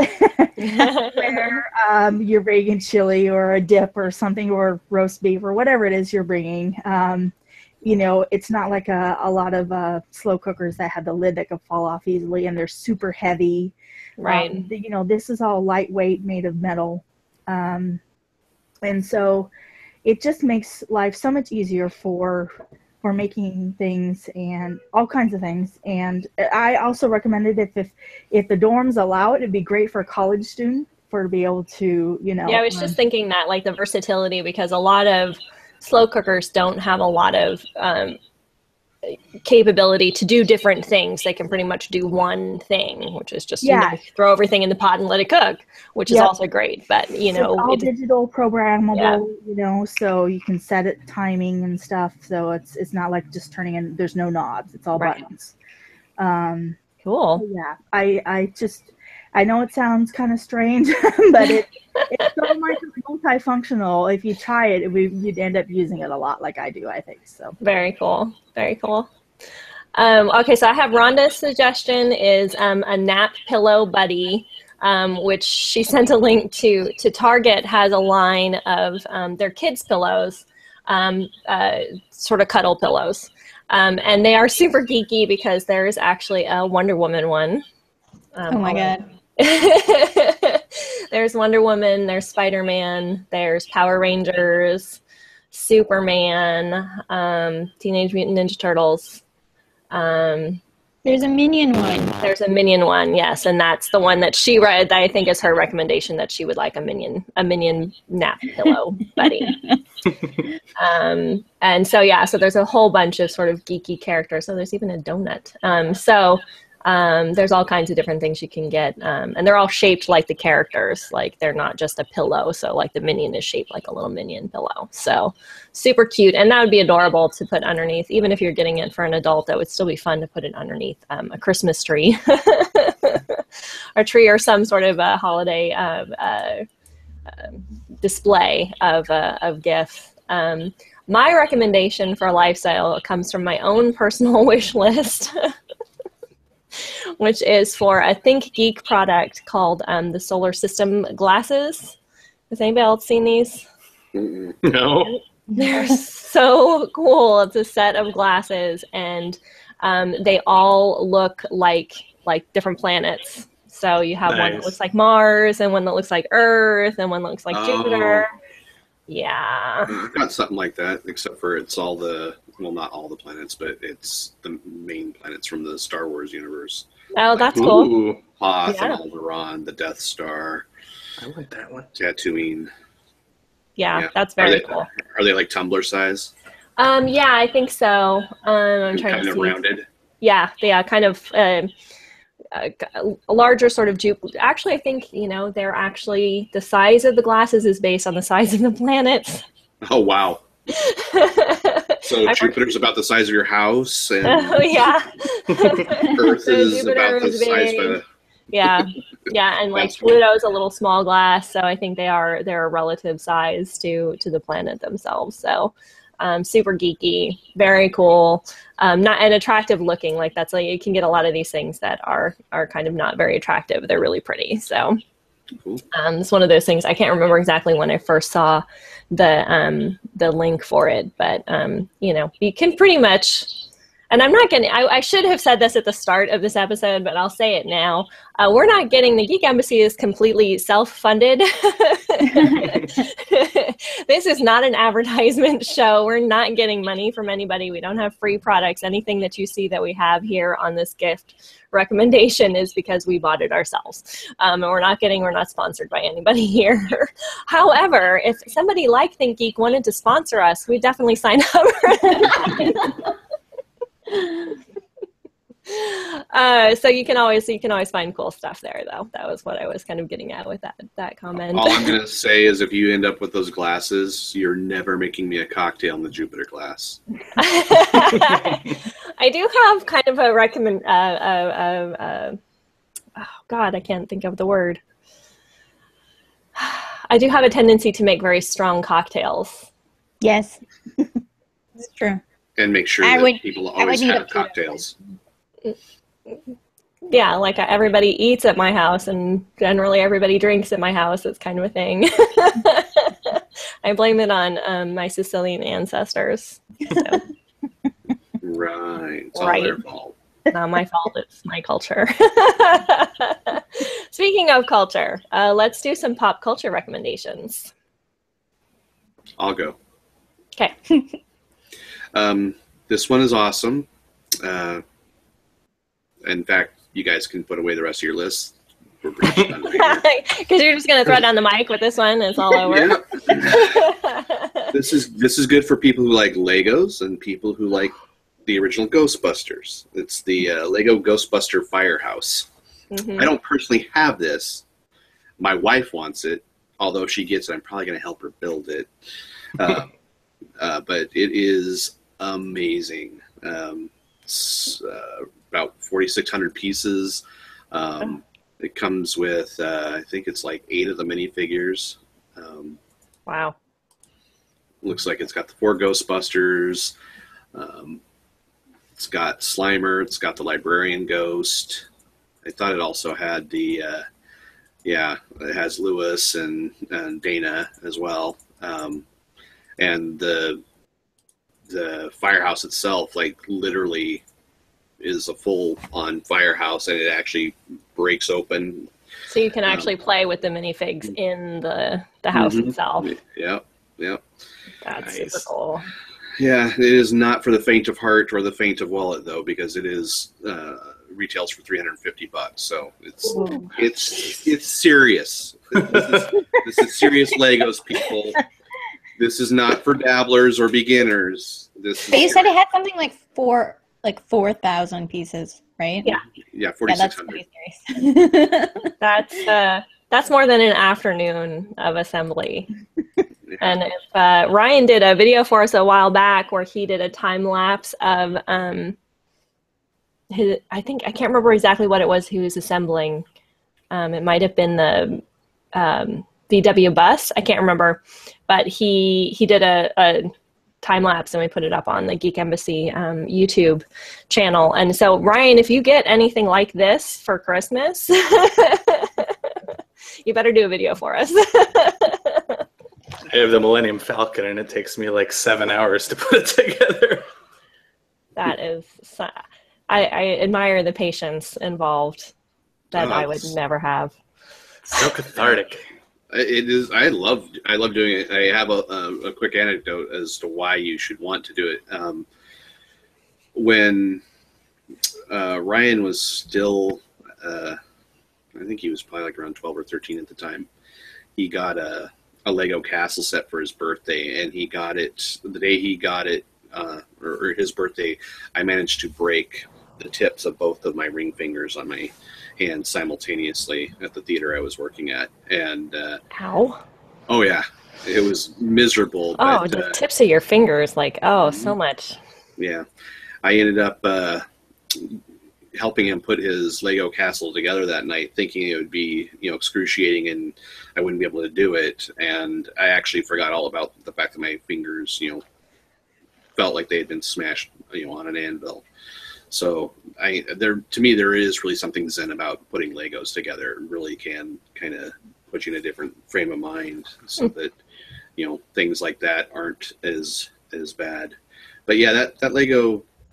where um, you're bringing chili or a dip or something, or roast beef or whatever it is you're bringing. Um, you know, it's not like a, a lot of uh, slow cookers that have the lid that can fall off easily and they're super heavy. Right. Um, you know, this is all lightweight, made of metal. Um, and so it just makes life so much easier for for making things and all kinds of things. And I also recommended if if, if the dorms allow it, it'd be great for a college student for to be able to, you know. Yeah, I was um, just thinking that, like the versatility, because a lot of slow cookers don't have a lot of um, capability to do different things. They can pretty much do one thing, which is just Yeah. you know, throw everything in the pot and let it cook, which is Yep. also great. But you know, it's all it, digital programmable, Yeah. you know, so you can set it timing and stuff. So it's it's not like just turning in. There's no knobs. It's all Right. buttons. Um, cool. yeah, I I just I know it sounds kind of strange, but it it's so much multifunctional. If you try it, it would, you'd end up using it a lot, like I do. I think so. Very cool. Very cool. Um, okay, so I have Rhonda's suggestion is um, a nap pillow buddy, um, which she sent a link to. To Target has a line of um, their kids' pillows, um, uh, sort of cuddle pillows, um, and they are super geeky because there is actually a Wonder Woman one. Um, Oh my god. There's Wonder Woman, there's Spider-Man, there's Power Rangers, Superman, um, Teenage Mutant Ninja Turtles. Um, There's a minion one. there's a Minion one, yes, and that's the one that she read. That I think is her recommendation, that she would like a Minion, a Minion nap pillow buddy. um, and so yeah, so there's a whole bunch of sort of geeky characters. So there's even a donut. Um, so. Um, there's all kinds of different things you can get, um, and they're all shaped like the characters. Like they're not just a pillow. So like the Minion is shaped like a little Minion pillow. So super cute, and that would be adorable to put underneath. Even if you're getting it for an adult, that would still be fun to put it underneath um, a Christmas tree, or tree, or some sort of a holiday uh, uh, uh, display of uh, of gift. Um, my recommendation for lifestyle comes from my own personal wish list. Which is for a Think Geek product called um, the Solar System glasses. Has anybody else seen these? Mm-mm. No. They're so cool. It's a set of glasses, and um, they all look like like different planets. So you have one that Nice. looks like Mars, and one that looks like Earth, and one that looks like Oh. Jupiter. Yeah. I've got something like that, except for it's all the, well, not all the planets, but it's the main planets from the Star Wars universe. Oh, that's cool. Ooh, Hoth Yeah. and Alderaan, the Death Star, I want that one. Tatooine. Yeah, Yeah. that's Are very they, cool. are they like tumbler size? Um, yeah, I think so. Um, I'm trying Kind to of see. rounded? Yeah, yeah, kind of um a, a larger sort of Ju- actually I think, you know, they're actually, the size of the glasses is based on the size of the planets. Oh, wow. So I Jupiter's about the size of your house, and Oh yeah. Earth So is Jupiter about the is size big. of a... Yeah. Yeah, and like That's cool. Pluto's a little small glass, so I think they are they're a relative size to to the planet themselves. So um, super geeky, very cool. Um, not an attractive looking, like that's like you can get a lot of these things that are are kind of not very attractive. They're really pretty. So Cool. um, it's one of those things. I can't remember exactly when I first saw the um, the link for it, but um, you know, you can pretty much And I'm not getting, I, I should have said this at the start of this episode, but I'll say it now. Uh, we're not getting, the Geek Embassy is completely self-funded. This is not an advertisement show. We're not getting money from anybody. We don't have free products. Anything that you see that we have here on this gift recommendation is because we bought it ourselves. Um, and we're not getting, we're not sponsored by anybody here. However, if somebody like Think Geek wanted to sponsor us, we'd definitely sign up for it. Uh, so you can always you can always find cool stuff there, though. That was what I was kind of getting at with that that comment. All I'm gonna say is, if you end up with those glasses, you're never making me a cocktail in the Jupiter glass. I do have kind of a recommend. Uh, uh, uh, uh, oh God, I can't think of the word. I do have a tendency to make very strong cocktails. Yes, it's true. And make sure I that would- people I would always need have a- cocktails. Yeah, like uh, everybody eats at my house, and generally everybody drinks at my house. It's kind of a thing. I blame it on um, my Sicilian ancestors. So, Right. It's all Right. their fault. not my fault. It's my culture. Speaking of culture, uh, let's do some pop culture recommendations. I'll go. Okay. Um, this one is awesome. Uh, in fact, you guys can put away the rest of your list. We're pretty much done right here. Because you're just going to throw down the mic with this one. It's all over. Yeah. This is this is good for people who like Legos and people who like the original Ghostbusters. It's the uh, Lego Ghostbuster Firehouse. Mhm. I don't personally have this. My wife wants it, although she gets it. I'm probably going to help her build it. Uh, uh, but it is amazing. Um, it's uh, about forty-six hundred pieces. Um, it comes with, uh, I think it's like eight of the minifigures. Um, Wow. looks like it's got the four Ghostbusters. Um, it's got Slimer. It's got the Librarian Ghost. I thought it also had the, uh, yeah, it has Lewis and, and Dana as well. Um, and the the firehouse itself, like, literally is a full-on firehouse, and it actually breaks open. So you can Um, actually play with the minifigs in the, the house Mhm. itself. Yep, yep. That's Nice. super cool. Yeah, it is not for the faint of heart or the faint of wallet, though, because it is uh, retails for three hundred fifty bucks. So it's Ooh. it's it's serious. This is, this is serious Legos, people. This is not for dabblers or beginners. This But you is, said it had something like four, like four thousand pieces, right? Yeah. yeah, Yeah, forty-six that's hundred. pretty serious. That's uh, that's more than an afternoon of assembly. And if uh, Ryan did a video for us a while back where he did a time lapse of, um, his, I think I can't remember exactly what it was he was assembling. Um, it might have been the um, V W bus. I can't remember, but he he did a, a time lapse and we put it up on the Geek Embassy um, YouTube channel. And so Ryan, if you get anything like this for Christmas, you better do a video for us. I have the Millennium Falcon, and it takes me like seven hours to put it together. That is, so- I, I admire the patience involved that Oh, I would it's- never have. So cathartic. It is. I love. I love doing it. I have a, a, a quick anecdote as to why you should want to do it. Um, when uh, Ryan was still, uh, I think he was probably like around twelve or thirteen at the time. He got a, a Lego castle set for his birthday, and he got it the day he got it, uh, or, or his birthday. I managed to break the tips of both of my ring fingers on my hands simultaneously at the theater I was working at, and uh, Ow. oh yeah, it was miserable. Oh, But, the uh, tips of your fingers, like, oh, so much. yeah, I ended up uh, helping him put his Lego castle together that night, thinking it would be, you know, excruciating and I wouldn't be able to do it. And I actually forgot all about the fact that my fingers, you know, felt like they had been smashed, you know, on an anvil. So I, there, to me, there is really something zen about putting Legos together. It really can kind of put you in a different frame of mind, so that, you know, things like that aren't as as bad. But yeah, that, that Lego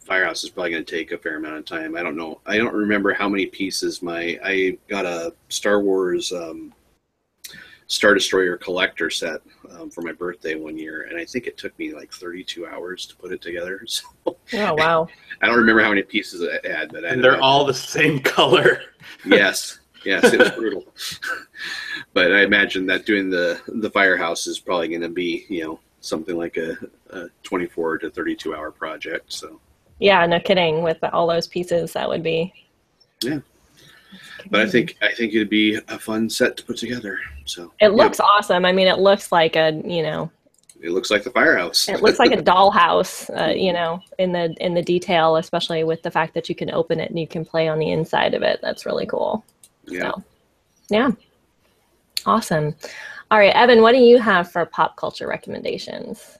firehouse is probably going to take a fair amount of time. I don't know. I don't remember how many pieces my I got a Star Wars um, Star Destroyer collector set um, for my birthday one year, and I think it took me like thirty-two hours to put it together. So Oh, wow. I don't remember how many pieces I had, but I And they're all the same color. yes, yes, it was brutal. But I imagine that doing the the firehouse is probably going to be, you know, something like a, a twenty-four to thirty-two hour project. So Yeah, no kidding. With all those pieces, that would be. yeah. But I think I think it'd be a fun set to put together. So It looks yeah. awesome. I mean, it looks like a, you know, it looks like the firehouse. It looks like a dollhouse, uh, you know, in the in the detail, especially with the fact that you can open it and you can play on the inside of it. That's really cool. Yeah. So, yeah. Awesome. All right, Evan, what do you have for pop culture recommendations?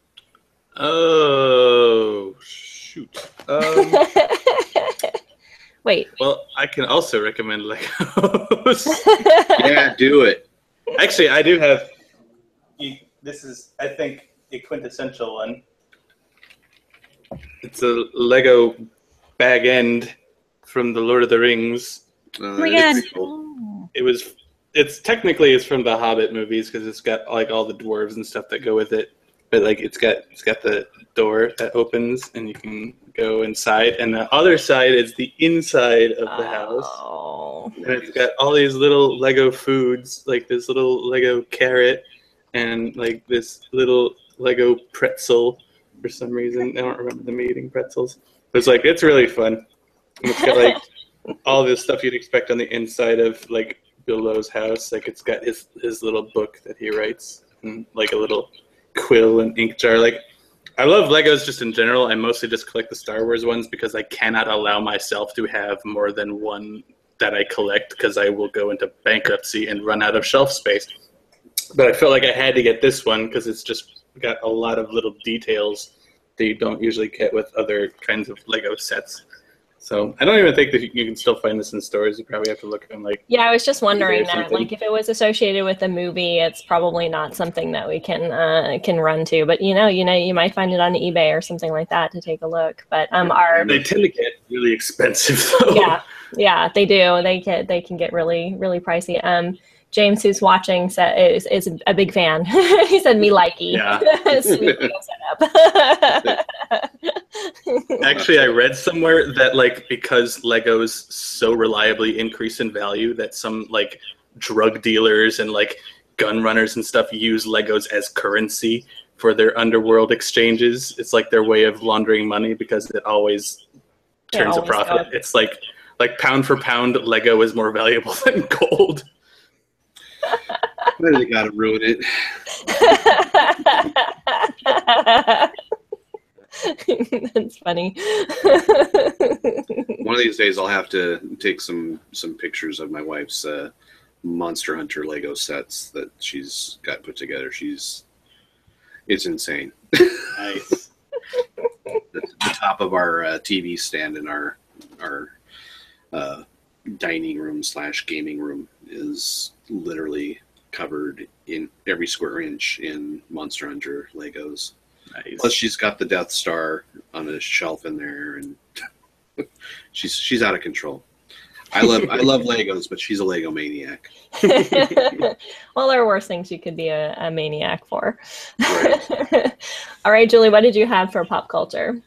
Oh, shoot. Um, Wait. Well, I can also recommend Legos. Yeah, do it. Actually, I do have. This is, I think, a quintessential one. It's a Lego Bag End from the Lord of the Rings. Uh, Oh my god. cool. It was. It's technically it's from the Hobbit movies because it's got like all the dwarves and stuff that go with it. But like it's got it's got the door that opens and you can go inside, and the other side is the inside of the house. Oh. And it's got all these little Lego foods, like this little Lego carrot and like this little Lego pretzel for some reason. I don't remember them eating pretzels. But it's like it's really fun. And it's got like all this stuff you'd expect on the inside of like Bilbo's house. Like it's got his his little book that he writes and like a little quill and ink jar. Like I love Legos just in general. I mostly just collect the Star Wars ones because I cannot allow myself to have more than one that I collect because I will go into bankruptcy and run out of shelf space. But I felt like I had to get this one because it's just got a lot of little details that you don't usually get with other kinds of Lego sets. So I don't even think that you can still find this in stores. You probably have to look on like. Yeah, I was just wondering that. something. Like, if it was associated with a movie, it's probably not something that we can uh, can run to. But you know, you know, you might find it on eBay or something like that to take a look. But um, our They tend to get really expensive, though. yeah, yeah, they do. They get they can get really really pricey. Um, James, who's watching, said is is a big fan. He said, "Me likey." Yeah. Sweet Lego setup. Actually, I read somewhere that like because Legos so reliably increase in value that some like drug dealers and like gun runners and stuff use Legos as currency for their underworld exchanges. It's like their way of laundering money because it always They turns always a profit. go. It's like like pound for pound, Lego is more valuable than gold. Why do they gotta ruin it? That's funny. One of these days, I'll have to take some some pictures of my wife's uh, Monster Hunter Lego sets that she's got put together. She's it's insane. Nice. the, the top of our uh, T V stand in our our uh, dining room slash gaming room is literally covered in every square inch in Monster Hunter Legos. Nice. Plus, she's got the Death Star on a shelf in there, and she's she's out of control. I love I love Legos, but she's a Lego maniac. Well, there are worse things you could be a, a maniac for. Right. All right, Julie, what did you have for pop culture?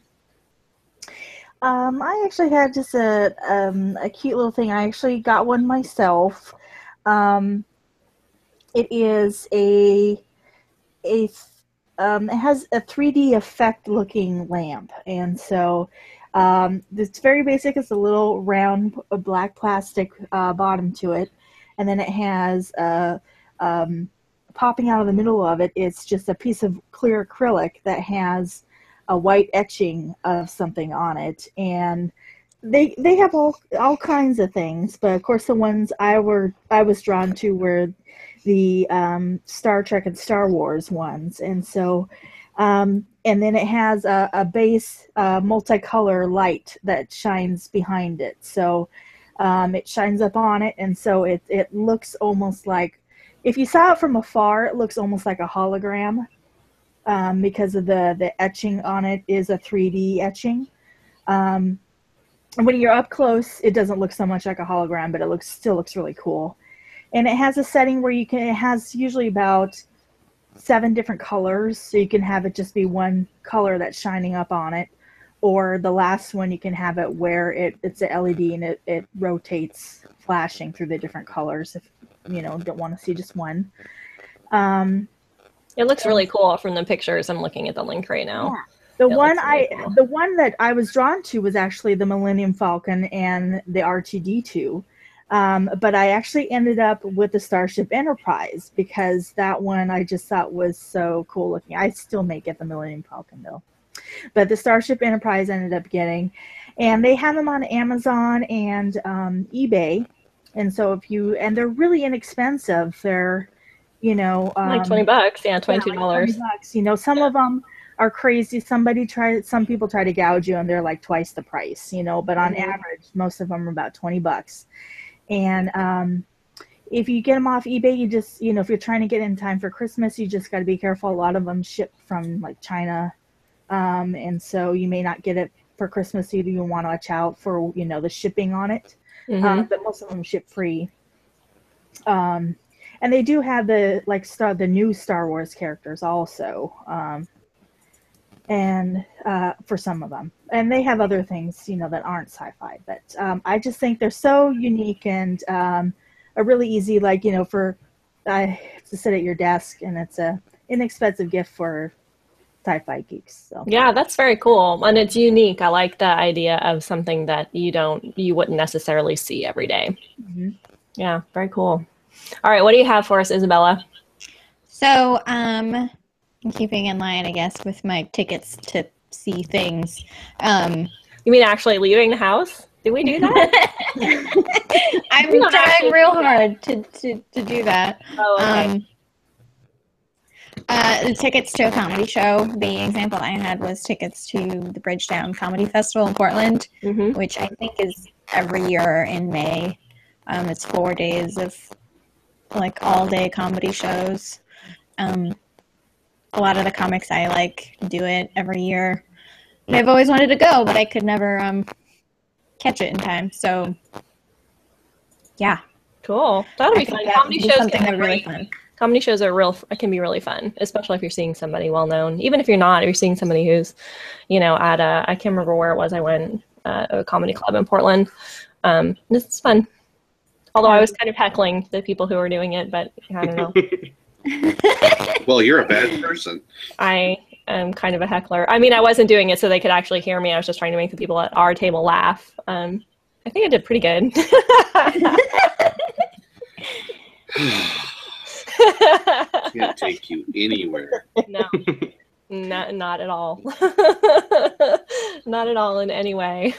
Um, I actually had just a um, a cute little thing. I actually got one myself. Um, it is a a um, it has a three D effect looking lamp, and so um, it's very basic. It's a little round uh, black plastic uh, bottom to it, and then it has uh, um, popping out of the middle of it. It's just a piece of clear acrylic that has a white etching of something on it, and they they have all all kinds of things, but of course the ones I were I was drawn to were the um, Star Trek and Star Wars ones, and so um, and then it has a, a base uh, multicolor light that shines behind it, so um, it shines up on it, and so it it looks almost like, if you saw it from afar, it looks almost like a hologram. Um, because of the, the etching on it is a three D etching. Um, and when you're up close, it doesn't look so much like a hologram, but it looks still looks really cool. And it has a setting where you can, it has usually about seven different colors, so you can have it just be one color that's shining up on it. Or the last one, you can have it where it, it's a L E D and it, it rotates, flashing through the different colors if, you know, don't want to see just one. Um, It looks really cool from the pictures. I'm looking at the link right now. Yeah. The It one looks really I, cool. the one that I was drawn to was actually the Millennium Falcon and the R two D two. Um, but I actually ended up with the Starship Enterprise because that one I just thought was so cool looking. I still may get the Millennium Falcon though. But the Starship Enterprise ended up getting, and they have them on Amazon and um, eBay. And so if you, and they're really inexpensive. They're, you know, um, Like twenty bucks. Yeah, yeah, twenty-two like dollars. twenty bucks. You know, some of them are crazy. Somebody try, some people try to gouge you and they're like twice the price, you know, but on Mhm. average, most of them are about twenty bucks. And um, if you get them off eBay, you just, you know, if you're trying to get in time for Christmas, you just got to be careful. A lot of them ship from like China. Um, and so you may not get it for Christmas either. You want to watch out for, you know, the shipping on it. Mhm. Um, but most of them ship free. Um, and they do have the, like, star, the new Star Wars characters also. Um, and uh, for some of them. And they have other things, you know, that aren't sci-fi. But um, I just think they're so unique and um, a really easy, like, you know, for uh, to sit at your desk. And it's a inexpensive gift for sci-fi geeks. So Yeah, that's very cool. And it's unique. I like the idea of something that you don't, you wouldn't necessarily see every day. mhm. Yeah, very cool. All right, what do you have for us, Isabella? So, um, keeping in line, I guess, with my tickets to see things. Um, You mean actually leaving the house? Did we do that? I'm We don't trying actually- real hard to, to, to do that. Oh, okay. Um, uh, the tickets to a comedy show. The example I had was tickets to the Bridgetown Comedy Festival in Portland, Mhm. which I think is every year in May. Um, it's four days of like all day comedy shows. Um, a lot of the comics I like do it every year. And I've always wanted to go, but I could never um, catch it in time. So, yeah, Cool. That'll I be think fun. that Comedy would be shows something can be that really great. fun. Comedy shows are real, can be really fun, especially if you're seeing somebody well known. Even if you're not, if you're seeing somebody who's, you know, at a, I can't remember where it was I went, uh, a comedy club in Portland. Um, this is fun. Although I was kind of heckling the people who were doing it, but I don't know. Well, you're a bad person. I am kind of a heckler. I mean, I wasn't doing it so they could actually hear me. I was just trying to make the people at our table laugh. Um, I think I did pretty good. Can't take you anywhere. No, not, not at all. Not at all in any way.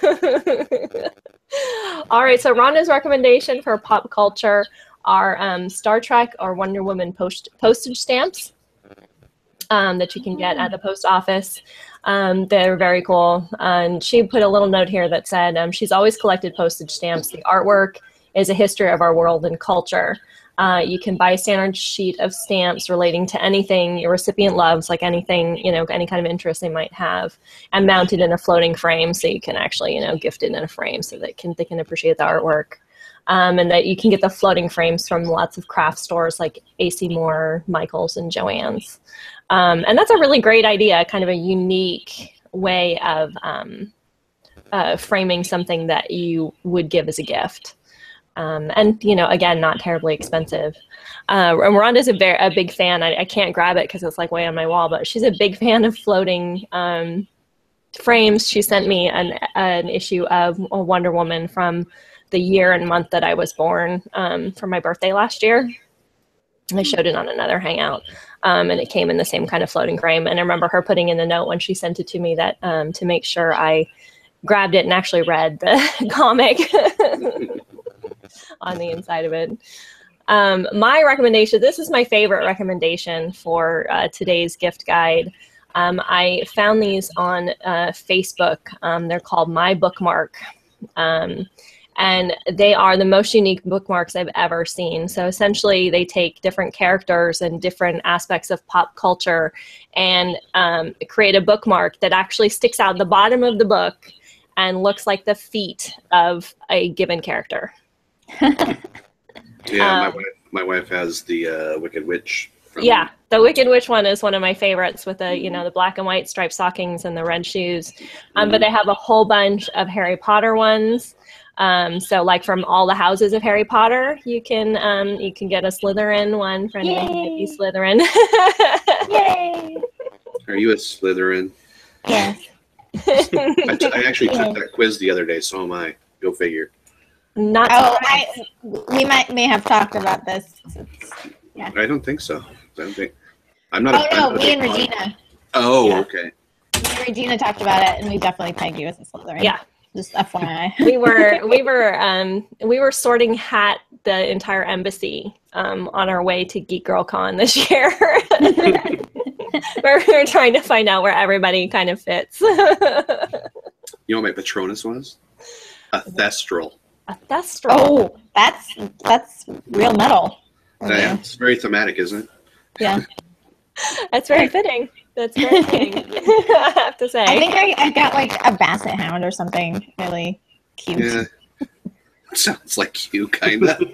All right, so Rhonda's recommendation for pop culture are um, Star Trek or Wonder Woman post postage stamps um, that you can get at the post office. Um, they're very cool. And she put a little note here that said um, she's always collected postage stamps. The artwork is a history of our world and culture. Uh, you can buy a standard sheet of stamps relating to anything your recipient loves, like anything, you know, any kind of interest they might have, and mount it in a floating frame so you can actually, you know, gift it in a frame so they can they can appreciate the artwork. Um, and that you can get the floating frames from lots of craft stores like A C Moore, Michaels, and Joann's. Um, and that's a really great idea, kind of a unique way of um, uh, framing something that you would give as a gift. Um, and, you know, again, not terribly expensive. Uh, and Rhonda's a, very, a big fan. I, I can't grab it because it's like way on my wall, but she's a big fan of floating um, frames. She sent me an, an issue of a Wonder Woman from the year and month that I was born um, for my birthday last year. I showed it on another Hangout, um, and it came in the same kind of floating frame. And I remember her putting in the note when she sent it to me that um, to make sure I grabbed it and actually read the comic on the inside of it. Um, my recommendation, this is my favorite recommendation for uh, today's gift guide. Um, I found these on uh, Facebook. Um, they're called My Bookmark. Um, and they are the most unique bookmarks I've ever seen. So essentially they take different characters and different aspects of pop culture and um, create a bookmark that actually sticks out the bottom of the book. and looks like the feet of a given character. Yeah, my Um, wife, my wife has the uh, Wicked Witch. From, Yeah, the Wicked Witch one is one of my favorites with the, you know, the black and white striped stockings and the red shoes. Um, but they have a whole bunch of Harry Potter ones. Um, so like from all the houses of Harry Potter, you can um, you can get a Slytherin one for anyone who might be Yay. Slytherin. Yay! Are you a Slytherin? Yes. I, t- I actually took that quiz the other day, so am I. Go figure. Not Oh, surprised. I, we might may have talked about this. I don't think so. I don't think. I'm not. Oh a, I'm no, not a me big and Potter- Regina. Oh, Yeah. okay. Me and Regina talked about it, and we definitely pegged you as a Slytherin. Yeah. Just F Y I. we were we were um, we were sorting hat the entire embassy um, on our way to Geek Girl Con this year. Where we were trying to find out where everybody kind of fits. You know what my Patronus was? A Thestral. A Thestral. Oh, that's that's real metal. Yeah, it's very thematic, isn't it? Yeah. That's very fitting. That's very fitting. I have to say. I think I, I got like a basset hound or something really cute. Yeah. Sounds like you, kind of.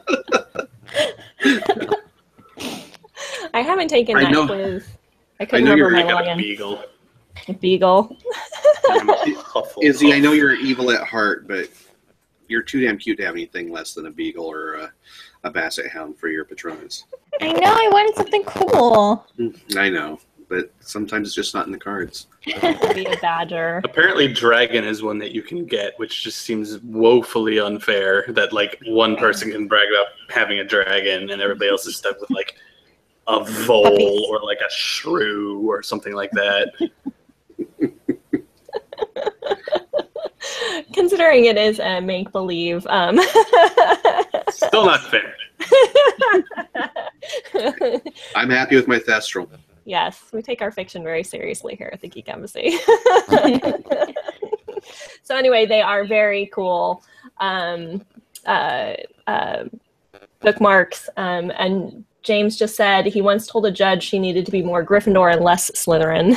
I haven't taken I that know- quiz. I I couldn't know remember you're- my I got a login. beagle. Beagle. I'm a Huffle. Izzy, I know you're evil at heart, but you're too damn cute to have anything less than a beagle or a, a basset hound for your Patronus. I know, I wanted something cool. I know, but sometimes it's just not in the cards. Be a badger. Apparently, dragon is one that you can get, which just seems woefully unfair. That like one person can brag about having a dragon, and everybody else is stuck with like a vole Puppies. or like a shrew or something like that. Considering it is a make believe. Um. Still not fair. I'm happy with my Thestral. Yes, we take our fiction very seriously here at the Geek Embassy. So anyway, they are very cool um, uh, uh, bookmarks. Um, and James just said he once told a judge she needed to be more Gryffindor and less Slytherin.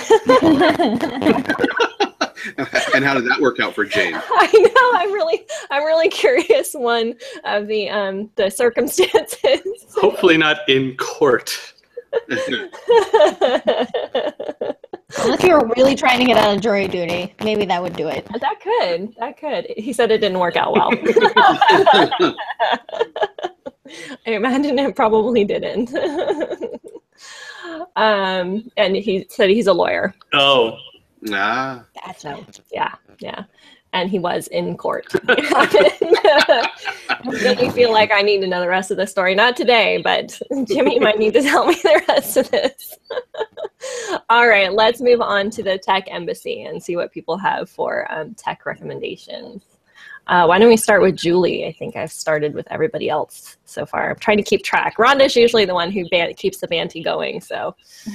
And how did that work out for Jane? I know. I'm really, I'm really curious. One of the um, the circumstances. Hopefully, not in court. Unless you were really trying to get out of jury duty, maybe that would do it. That could, that could. He said it didn't work out well. I imagine it probably didn't. um, and he said he's a lawyer. Oh, Ah, That's So yeah, yeah. And he was in court. I really feel like I need to know the rest of the story. Not today, but Jimmy might need to tell me the rest of this. All right, let's move on to the Tech Embassy and see what people have for um, tech recommendations. Uh, why don't we start with Julie? I think I've started with everybody else so far. I'm trying to keep track. Rhonda's usually the one who ban- keeps the Banty going, so.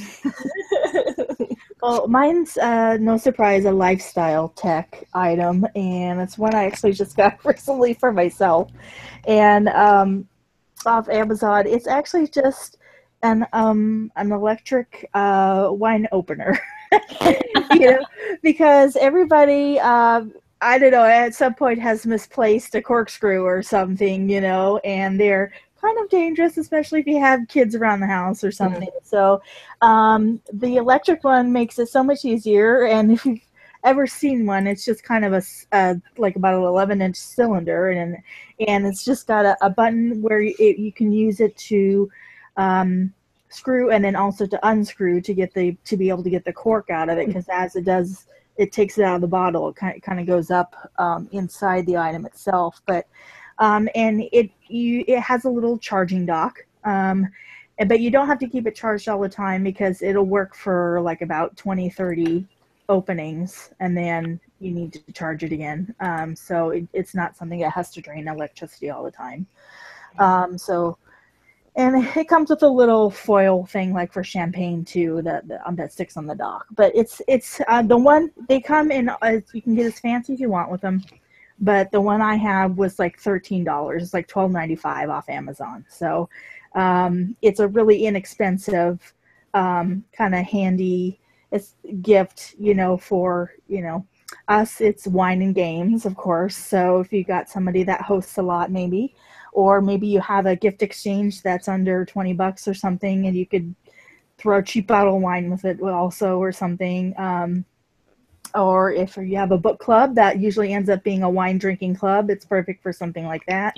Well, mine's uh, no surprise a lifestyle tech item, and it's one I actually just got recently for myself, and um, off Amazon. It's actually just an um an electric uh, wine opener, you know, because everybody. Uh, I don't know, at some point has misplaced a corkscrew or something, you know, and they're kind of dangerous, especially if you have kids around the house or something. Mm-hmm. So um, the electric one makes it so much easier. And if you've ever seen one, it's just kind of a, uh, like about an eleven inch cylinder. And and it's just got a, a button where you, it, you can use it to um, screw and then also to unscrew to get the to be able to get the cork out of it. Because as it does, it takes it out of the bottle. It kind of, kind of goes up um, inside the item itself. But um, and it you it has a little charging dock. Um, but you don't have to keep it charged all the time because it'll work for like about twenty, thirty openings, and then you need to charge it again. Um, so it, it's not something that has to drain electricity all the time. Um, so. And it comes with a little foil thing, like for champagne too, that that, um, that sticks on the dock. But it's it's uh, the one they come in. Uh, you can get as fancy as you want with them, but the one I have was like thirteen dollars. It's like twelve ninety five off Amazon. So um, it's a really inexpensive, um, kind of handy it's gift, you know, for you know us, it's wine and games, of course. So if you got somebody that hosts a lot, maybe, or maybe you have a gift exchange that's under twenty bucks or something, and you could throw a cheap bottle of wine with it also or something. Um, or if you have a book club that usually ends up being a wine drinking club, it's perfect for something like that.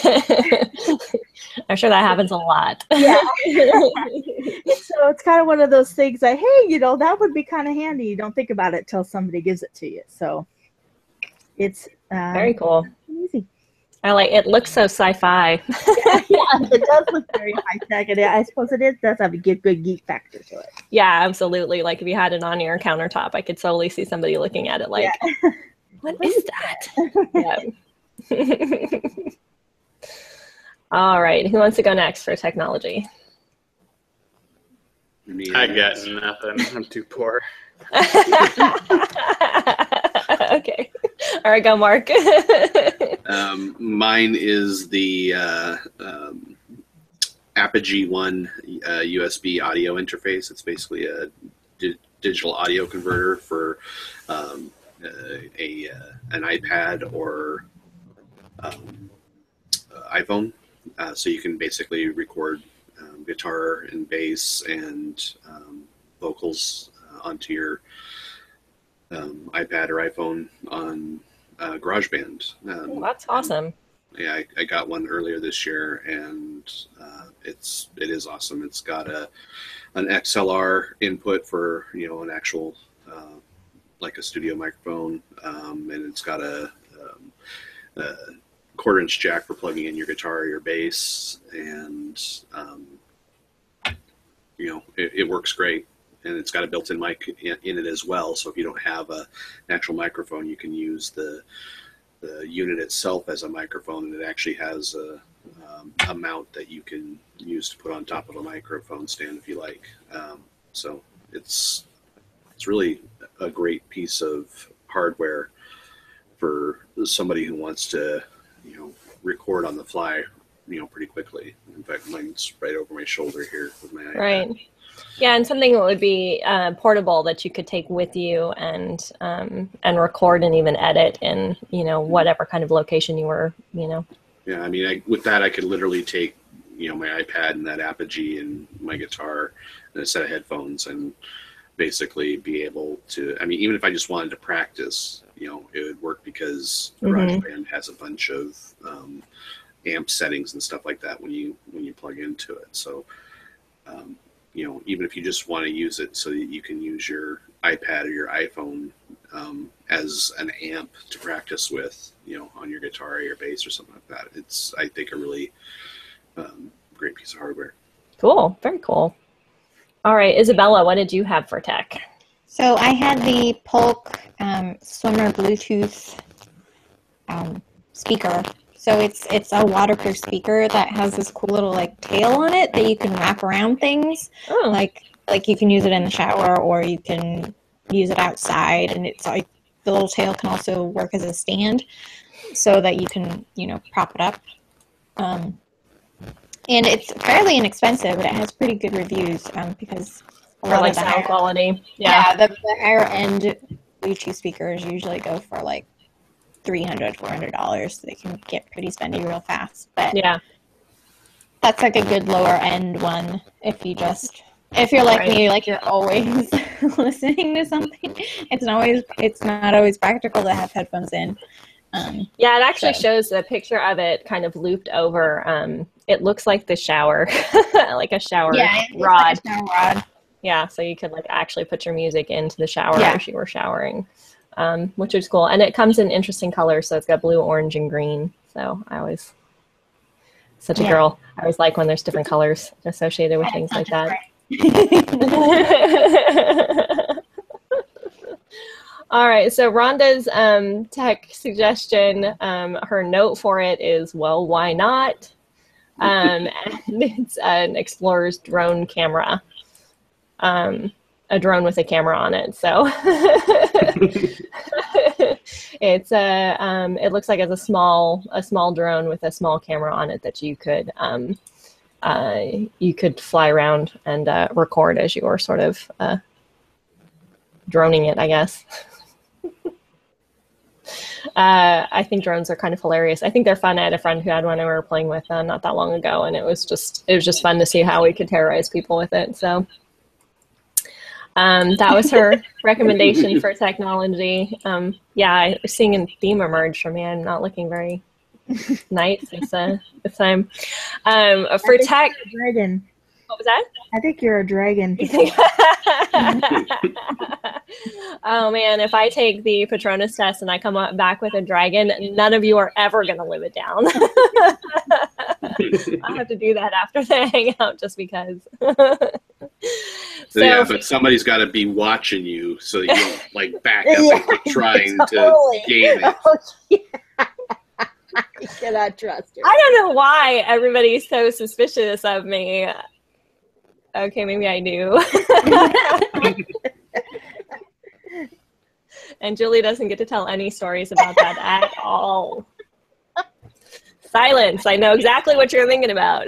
I'm sure that happens a lot. Yeah. So it's kind of one of those things that, hey, you know, that would be kind of handy. You don't think about it till somebody gives it to you. So it's um, very cool. Easy. I like it. Looks so sci-fi. Yeah, yeah, it does look very high tech, and I suppose it is, does have a good, good geek factor to it. Yeah, absolutely. Like if you had it on your countertop, I could totally see somebody looking at it like, yeah. What is that? Yeah. All right. Who wants to go next for technology? I got nothing. I'm too poor. Okay. All right, go, Mark. um, mine is the uh, um, Apogee One uh, U S B audio interface. It's basically a di- digital audio converter for um, uh, a uh, an iPad or um, uh, iPhone. Uh, so you can basically record um, guitar and bass and um, vocals uh, onto your um, iPad or iPhone on uh, GarageBand. Um, oh, that's awesome. Yeah, I, I got one earlier this year, and uh, it's it is awesome. It's got a an X L R input for you know an actual uh, like a studio microphone, um, and it's got a, um, a quarter inch jack for plugging in your guitar or your bass, and um, you know it, it works great. And it's got a built-in mic in, in it as well. So if you don't have a, an actual microphone, you can use the the unit itself as a microphone, and it actually has a, um, a mount that you can use to put on top of a microphone stand if you like. Um, so it's it's really a great piece of hardware for somebody who wants to, you know, record on the fly, you know, pretty quickly. In fact, mine's right over my shoulder here with my iPad. Right. Yeah, and something that would be uh, portable that you could take with you and um, and record and even edit in, you know, whatever kind of location you were, you know. Yeah, I mean, I, with that, I could literally take, you know, my iPad and that Apogee and my guitar and a set of headphones and basically be able to, I mean, even if I just wanted to practice, you know, it would work because GarageBand mm-hmm. has a bunch of um, amp settings and stuff like that when you when you plug into it. So, um, you know, even if you just want to use it so that you can use your iPad or your iPhone um, as an amp to practice with, you know, on your guitar or your bass or something like that, it's, I think, a really um, great piece of hardware. Cool. Very cool. All right, Isabella, what did you have for tech? So I had the Polk um, Swimmer Bluetooth um, speaker. So it's it's a waterproof speaker that has this cool little like tail on it that you can wrap around things. Oh. Like like you can use it in the shower or you can use it outside, and it's like the little tail can also work as a stand so that you can, you know, prop it up. Um, and it's fairly inexpensive, but it has pretty good reviews um, because a lot like of the sound higher, quality. Yeah, yeah the, the higher end Bluetooth speakers usually go for like three hundred dollars, four hundred dollars. So they can get pretty spendy real fast. But yeah, that's like a good lower end one if you just, if you're like right. me, like you're always listening to something. It's not always, it's not always practical to have headphones in. Um, yeah, it actually so. shows a picture of it kind of looped over. Um, it looks like the shower, like a shower yeah, rod. Like a shower rod. Yeah, so you could like actually put your music into the shower yeah. if you were showering, um, which is cool. And it comes in interesting colors, so it's got blue, orange, and green. So I always, such a yeah. girl, I always like when there's different colors associated with things like that. All right, so Rhonda's um, tech suggestion, um, her note for it is, well, why not? Um, and it's an Explorer's drone camera, um, a drone with a camera on it. So it's a, um, it looks like it's a small, a small drone with a small camera on it that you could, um, uh, you could fly around and uh, record as you were sort of uh, droning it, I guess. Uh, I think drones are kind of hilarious. I think they're fun. I had a friend who had one I we were playing with uh, not that long ago, and it was just it was just fun to see how we could terrorize people with it. So um, that was her recommendation for technology. Um, yeah, I was seeing a theme emerge for me. I'm not looking very nice this, uh, this time. Um, for tech, Dragon. what was that? I think you're a dragon. Oh man, if I take the Patronus test and I come up back with a dragon, none of you are ever going to live it down. I'll have to do that after the hangout just because. So, yeah, but somebody's got to be watching you so you don't like back up Yeah, and keep trying totally. to game it. Oh, yeah. You cannot trust her. I don't know why everybody's so suspicious of me. Okay, maybe I do. And Julie doesn't get to tell any stories about that at all. Silence. I know exactly what you're thinking about.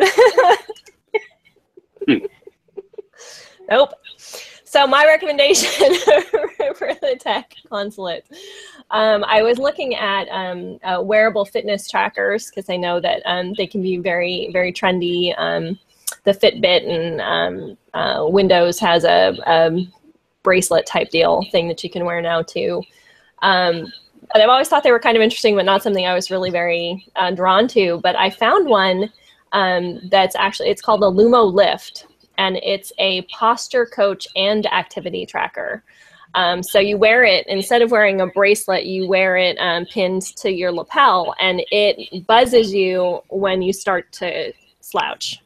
Nope. So my recommendation for the tech consulate, um, I was looking at um, uh, wearable fitness trackers because I know that um, they can be very, very trendy. Um, the Fitbit and um, uh, Windows has a, a bracelet type deal thing that you can wear now too. Um, but I've always thought they were kind of interesting, but not something I was really very uh, drawn to. But I found one um, that's actually, it's called the Lumo Lift, and it's a posture coach and activity tracker. Um, so you wear it, instead of wearing a bracelet, you wear it um, pinned to your lapel, and it buzzes you when you start to slouch.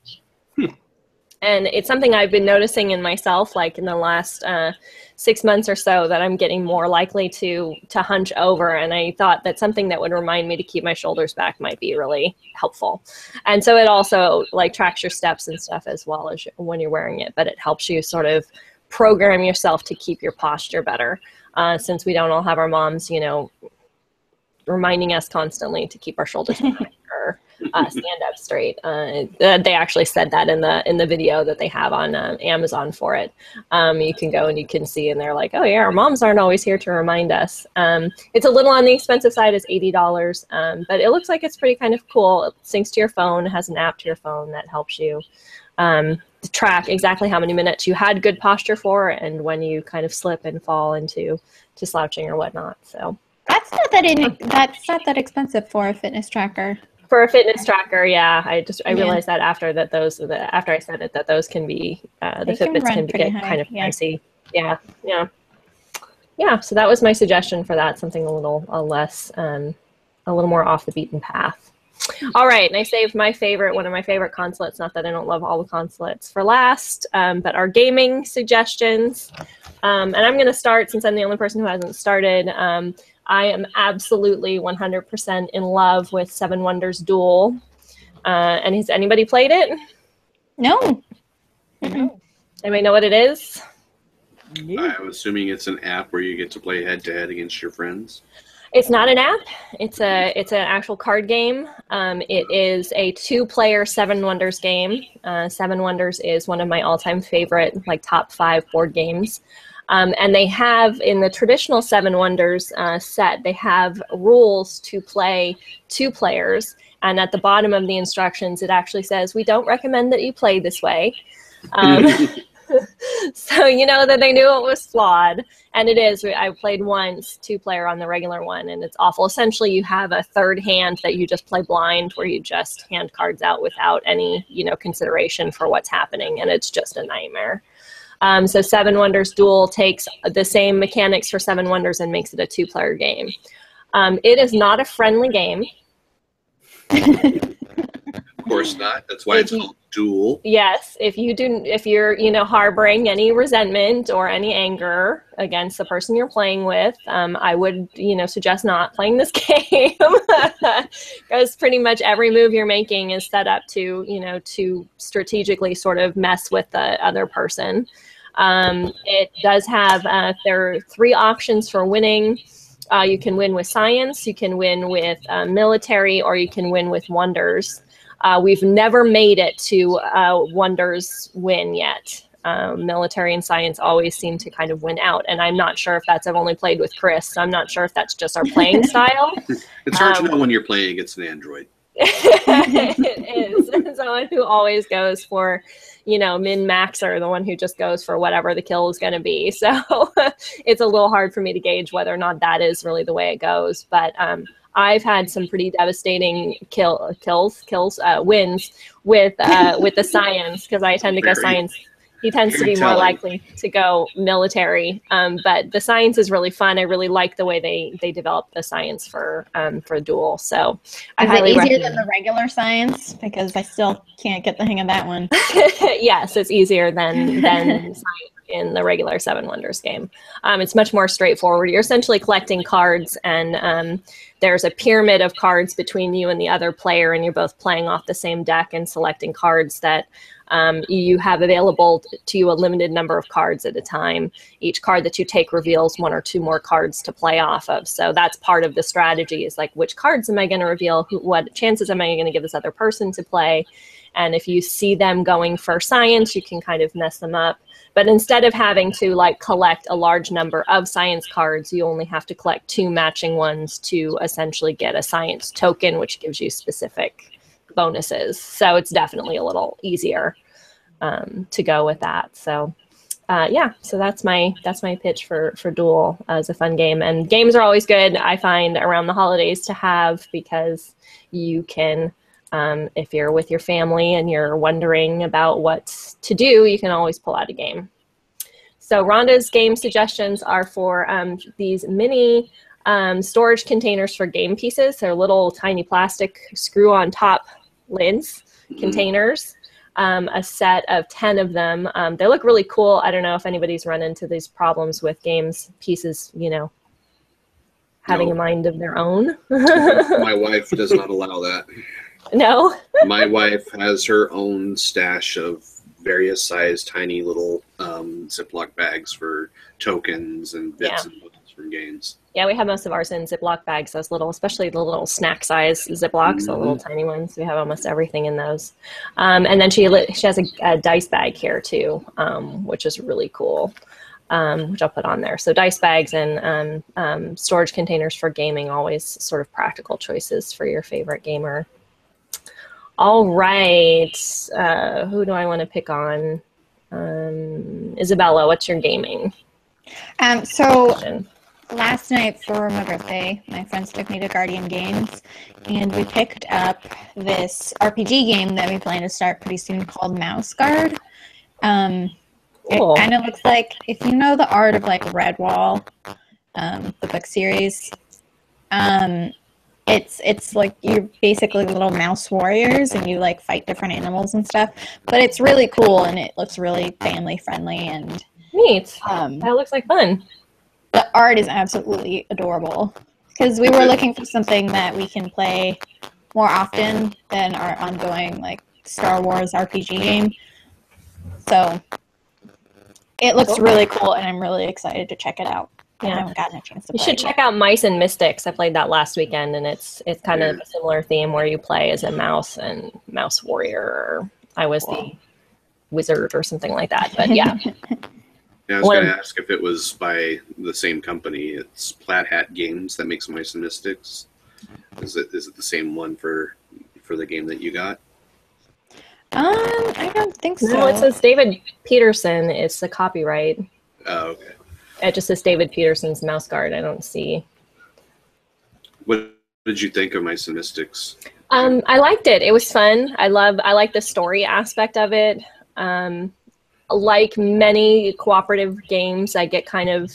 And it's something I've been noticing in myself, like in the last uh, six months or so, that I'm getting more likely to to hunch over. And I thought that something that would remind me to keep my shoulders back might be really helpful. And so it also like tracks your steps and stuff as well as you, when you're wearing it, but it helps you sort of program yourself to keep your posture better. Uh, since we don't all have our moms, you know, reminding us constantly to keep our shoulders back or uh, stand up straight. Uh, they actually said that in the in the video that they have on uh, Amazon for it. Um, you can go and you can see, and they're like, oh yeah, our moms aren't always here to remind us. Um, it's a little on the expensive side, it's eighty dollars, um, but it looks like it's pretty kind of cool. It syncs to your phone, it has an app to your phone that helps you um, to track exactly how many minutes you had good posture for and when you kind of slip and fall into to slouching or whatnot. So. That's not that in, that's not that expensive for a fitness tracker. For a fitness tracker, yeah, I just I Yeah. realized that after that those the, after I said it that those can be uh, the They can Fitbits run can pretty get high, kind of yeah. pricey. Yeah, yeah, yeah. So that was my suggestion for that, something a little a less um, a little more off the beaten path. All right, and I saved my favorite, one of my favorite consulates. Not that I don't love all the consulates for last, um, but our gaming suggestions. Um, and I'm going to start since I'm the only person who hasn't started. Um, I am absolutely one hundred percent in love with Seven Wonders Duel. Uh, and has anybody played it? No. Mm-mm. Anybody know what it is? I'm assuming it's an app where you get to play head to head against your friends. It's not an app. It's a it's an actual card game. Um, it is a two-player Seven Wonders game. Uh, Seven Wonders is one of my all-time favorite, like top five board games. Um, and they have, in the traditional Seven Wonders uh, set, they have rules to play two players. And at the bottom of the instructions, it actually says, we don't recommend that you play this way. Um, so you know that they knew it was flawed. And it is. I played once, two-player on the regular one, and it's awful. Essentially, you have a third hand that you just play blind, where you just hand cards out without any, you know, consideration for what's happening, and it's just a nightmare. Um, so Seven Wonders Duel takes the same mechanics for Seven Wonders and makes it a two-player game. Um, it is not a friendly game. Of course not. That's why it's called Duel. Yes, if you do, if you're, you know, harboring any resentment or any anger against the person you're playing with, um, I would, you know, suggest not playing this game because pretty much every move you're making is set up to, you know, to strategically sort of mess with the other person. Um, it does have, uh, there are three options for winning. Uh, you can win with science, you can win with uh, military, or you can win with wonders. Uh, we've never made it to uh, Wonders win yet. um, military and science always seem to kind of win out. And I'm not sure if that's, I've only played with Chris, so I'm not sure if that's just our playing style. It's hard Um, to know when you're playing against an android. It is someone who always goes for, you know, min maxer, the one who just goes for whatever the kill is going to be. So it's a little hard for me to gauge whether or not that is really the way it goes. But um, I've had some pretty devastating kill kills, kills, uh, wins with uh, with the science, because I tend to go Very- science. He tends to very be more telling. likely to go military. Um, but the science is really fun. I really like the way they they develop the science for um, for Duel. So I Is it highly easier recommend. than the regular science? Because I still can't get the hang of that one. Yes, it's easier than than science in the regular Seven Wonders game. Um, it's much more straightforward. You're essentially collecting cards, and um, there's a pyramid of cards between you and the other player, and you're both playing off the same deck and selecting cards that um, you have available to you, a limited number of cards at a time. Each card that you take reveals one or two more cards to play off of. So that's part of the strategy, is like, which cards am I going to reveal? Who, what chances am I going to give this other person to play? And if you see them going for science, you can kind of mess them up. But instead of having to like collect a large number of science cards, you only have to collect two matching ones to essentially get a science token, which gives you specific bonuses. So it's definitely a little easier um, to go with that. So uh, yeah, so that's my that's my pitch for for Duel as a fun game. And games are always good, I find, around the holidays to have, because you can, um, if you're with your family and you're wondering about what to do, you can always pull out a game. So Rhonda's game suggestions are for um, these mini um, storage containers for game pieces. They're little tiny plastic screw-on top lids containers. Um, a set of ten of them. Um, they look really cool. I don't know if anybody's run into these problems with games pieces, you know, having No. a mind of their own. My wife does not allow that. No? My wife has her own stash of various size tiny little um, Ziploc bags for tokens and bits Yeah. and bobs from games. Yeah, we have most of ours in Ziploc bags, those little, especially the little snack size Ziplocs, the little tiny ones. We have almost everything in those. Um, and then she li- she has a, a dice bag here too, um, which is really cool, um, which I'll put on there. So dice bags and um, um, storage containers for gaming, always sort of practical choices for your favorite gamer. All right, uh, who do I want to pick on? Um, Isabella, what's your gaming? Um, so option? last night for my birthday, my friends took me to Guardian Games, and we picked up this R P G game that we plan to start pretty soon called Mouse Guard. Um, Cool. It kind of looks like, if you know the art of like Redwall, um, the book series, um, it's it's like you're basically little mouse warriors, and you like fight different animals and stuff. But it's really cool, and it looks really family friendly, and Neat. um, That looks like fun. the art is absolutely adorable, because we were looking for something that we can play more often than our ongoing like Star Wars R P G game. So it looks Cool. really cool, and I'm really excited to check it out. I Yeah. haven't gotten a chance to You play should it yet. check out Mice and Mystics. I played that last weekend, and it's it's kind of Yeah. a similar theme where you play as a mouse and mouse warrior. Or I was the wizard or something like that. But yeah, Yeah, I was One- going to ask if it was by the same company. It's Plaid Hat Games that makes Mice and Mystics. Is it is it the same one for for the game that you got? Um, I don't think so. no, it says David Peterson. It's the copyright. Oh, okay. It just says David Peterson's Mouse Guard. I don't see. What did you think of Mice and Mystics? Um, I liked it. It was fun. I love. I like the story aspect of it. Um, like many cooperative games, I get kind of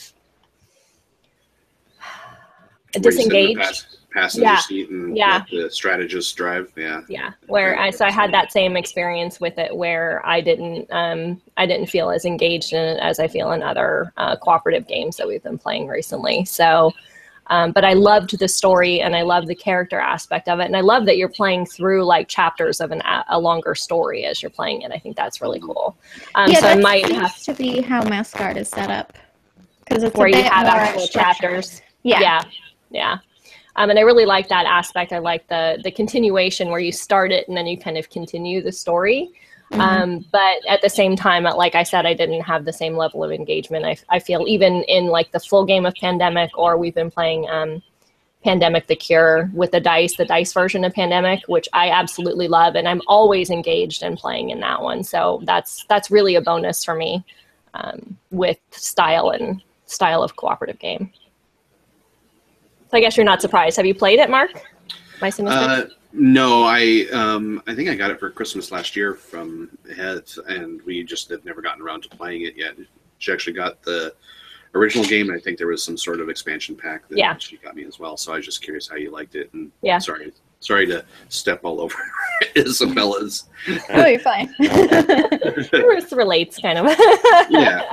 Where you sit in the disengaged. pas- passenger Yeah. seat and Yeah. let the strategist drive. Yeah. Yeah, where I so I had that same experience with it, where I didn't um, I didn't feel as engaged in it as I feel in other uh, cooperative games that we've been playing recently. So, um, but I loved the story, and I love the character aspect of it, and I love that you're playing through like chapters of an a, a longer story as you're playing it. I think that's really cool. Um, yeah, so I that might seems have to be how Mouse Guard is set up, because it's where a you bit have more actual structured. chapters. Yeah. yeah, yeah. Um, and I really like that aspect. I like the the continuation where you start it and then you kind of continue the story. Mhm. Um, but at the same time, like I said, I didn't have the same level of engagement. I, I feel even in like the full game of Pandemic, or we've been playing um, Pandemic: The Cure with the dice, the dice version of Pandemic, which I absolutely love, and I'm always engaged in playing in that one. So that's that's really a bonus for me um, with style and style of cooperative game. So I guess you're not surprised. Have you played it, Mark? My Sinister? Uh, no, I um, I think I got it for Christmas last year from Het, and we just have never gotten around to playing it yet. She actually got the original game, and I think there was some sort of expansion pack that Yeah. she got me as well. So I was just curious how you liked it. And Yeah. sorry, sorry to step all over Isabella's. Oh, you're fine. This relates kind of. Yeah.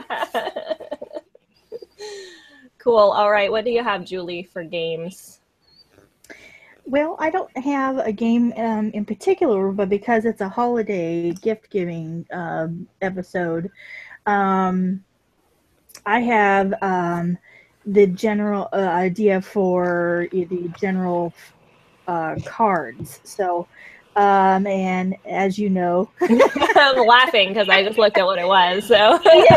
Cool. All right. What do you have, Julie, for games? Well, I don't have a game um, in particular, but because it's a holiday gift-giving um, episode, um, I have um, the general uh, idea for the general uh, cards. So, um, and as you know, I'm laughing because I just looked at what it was. So.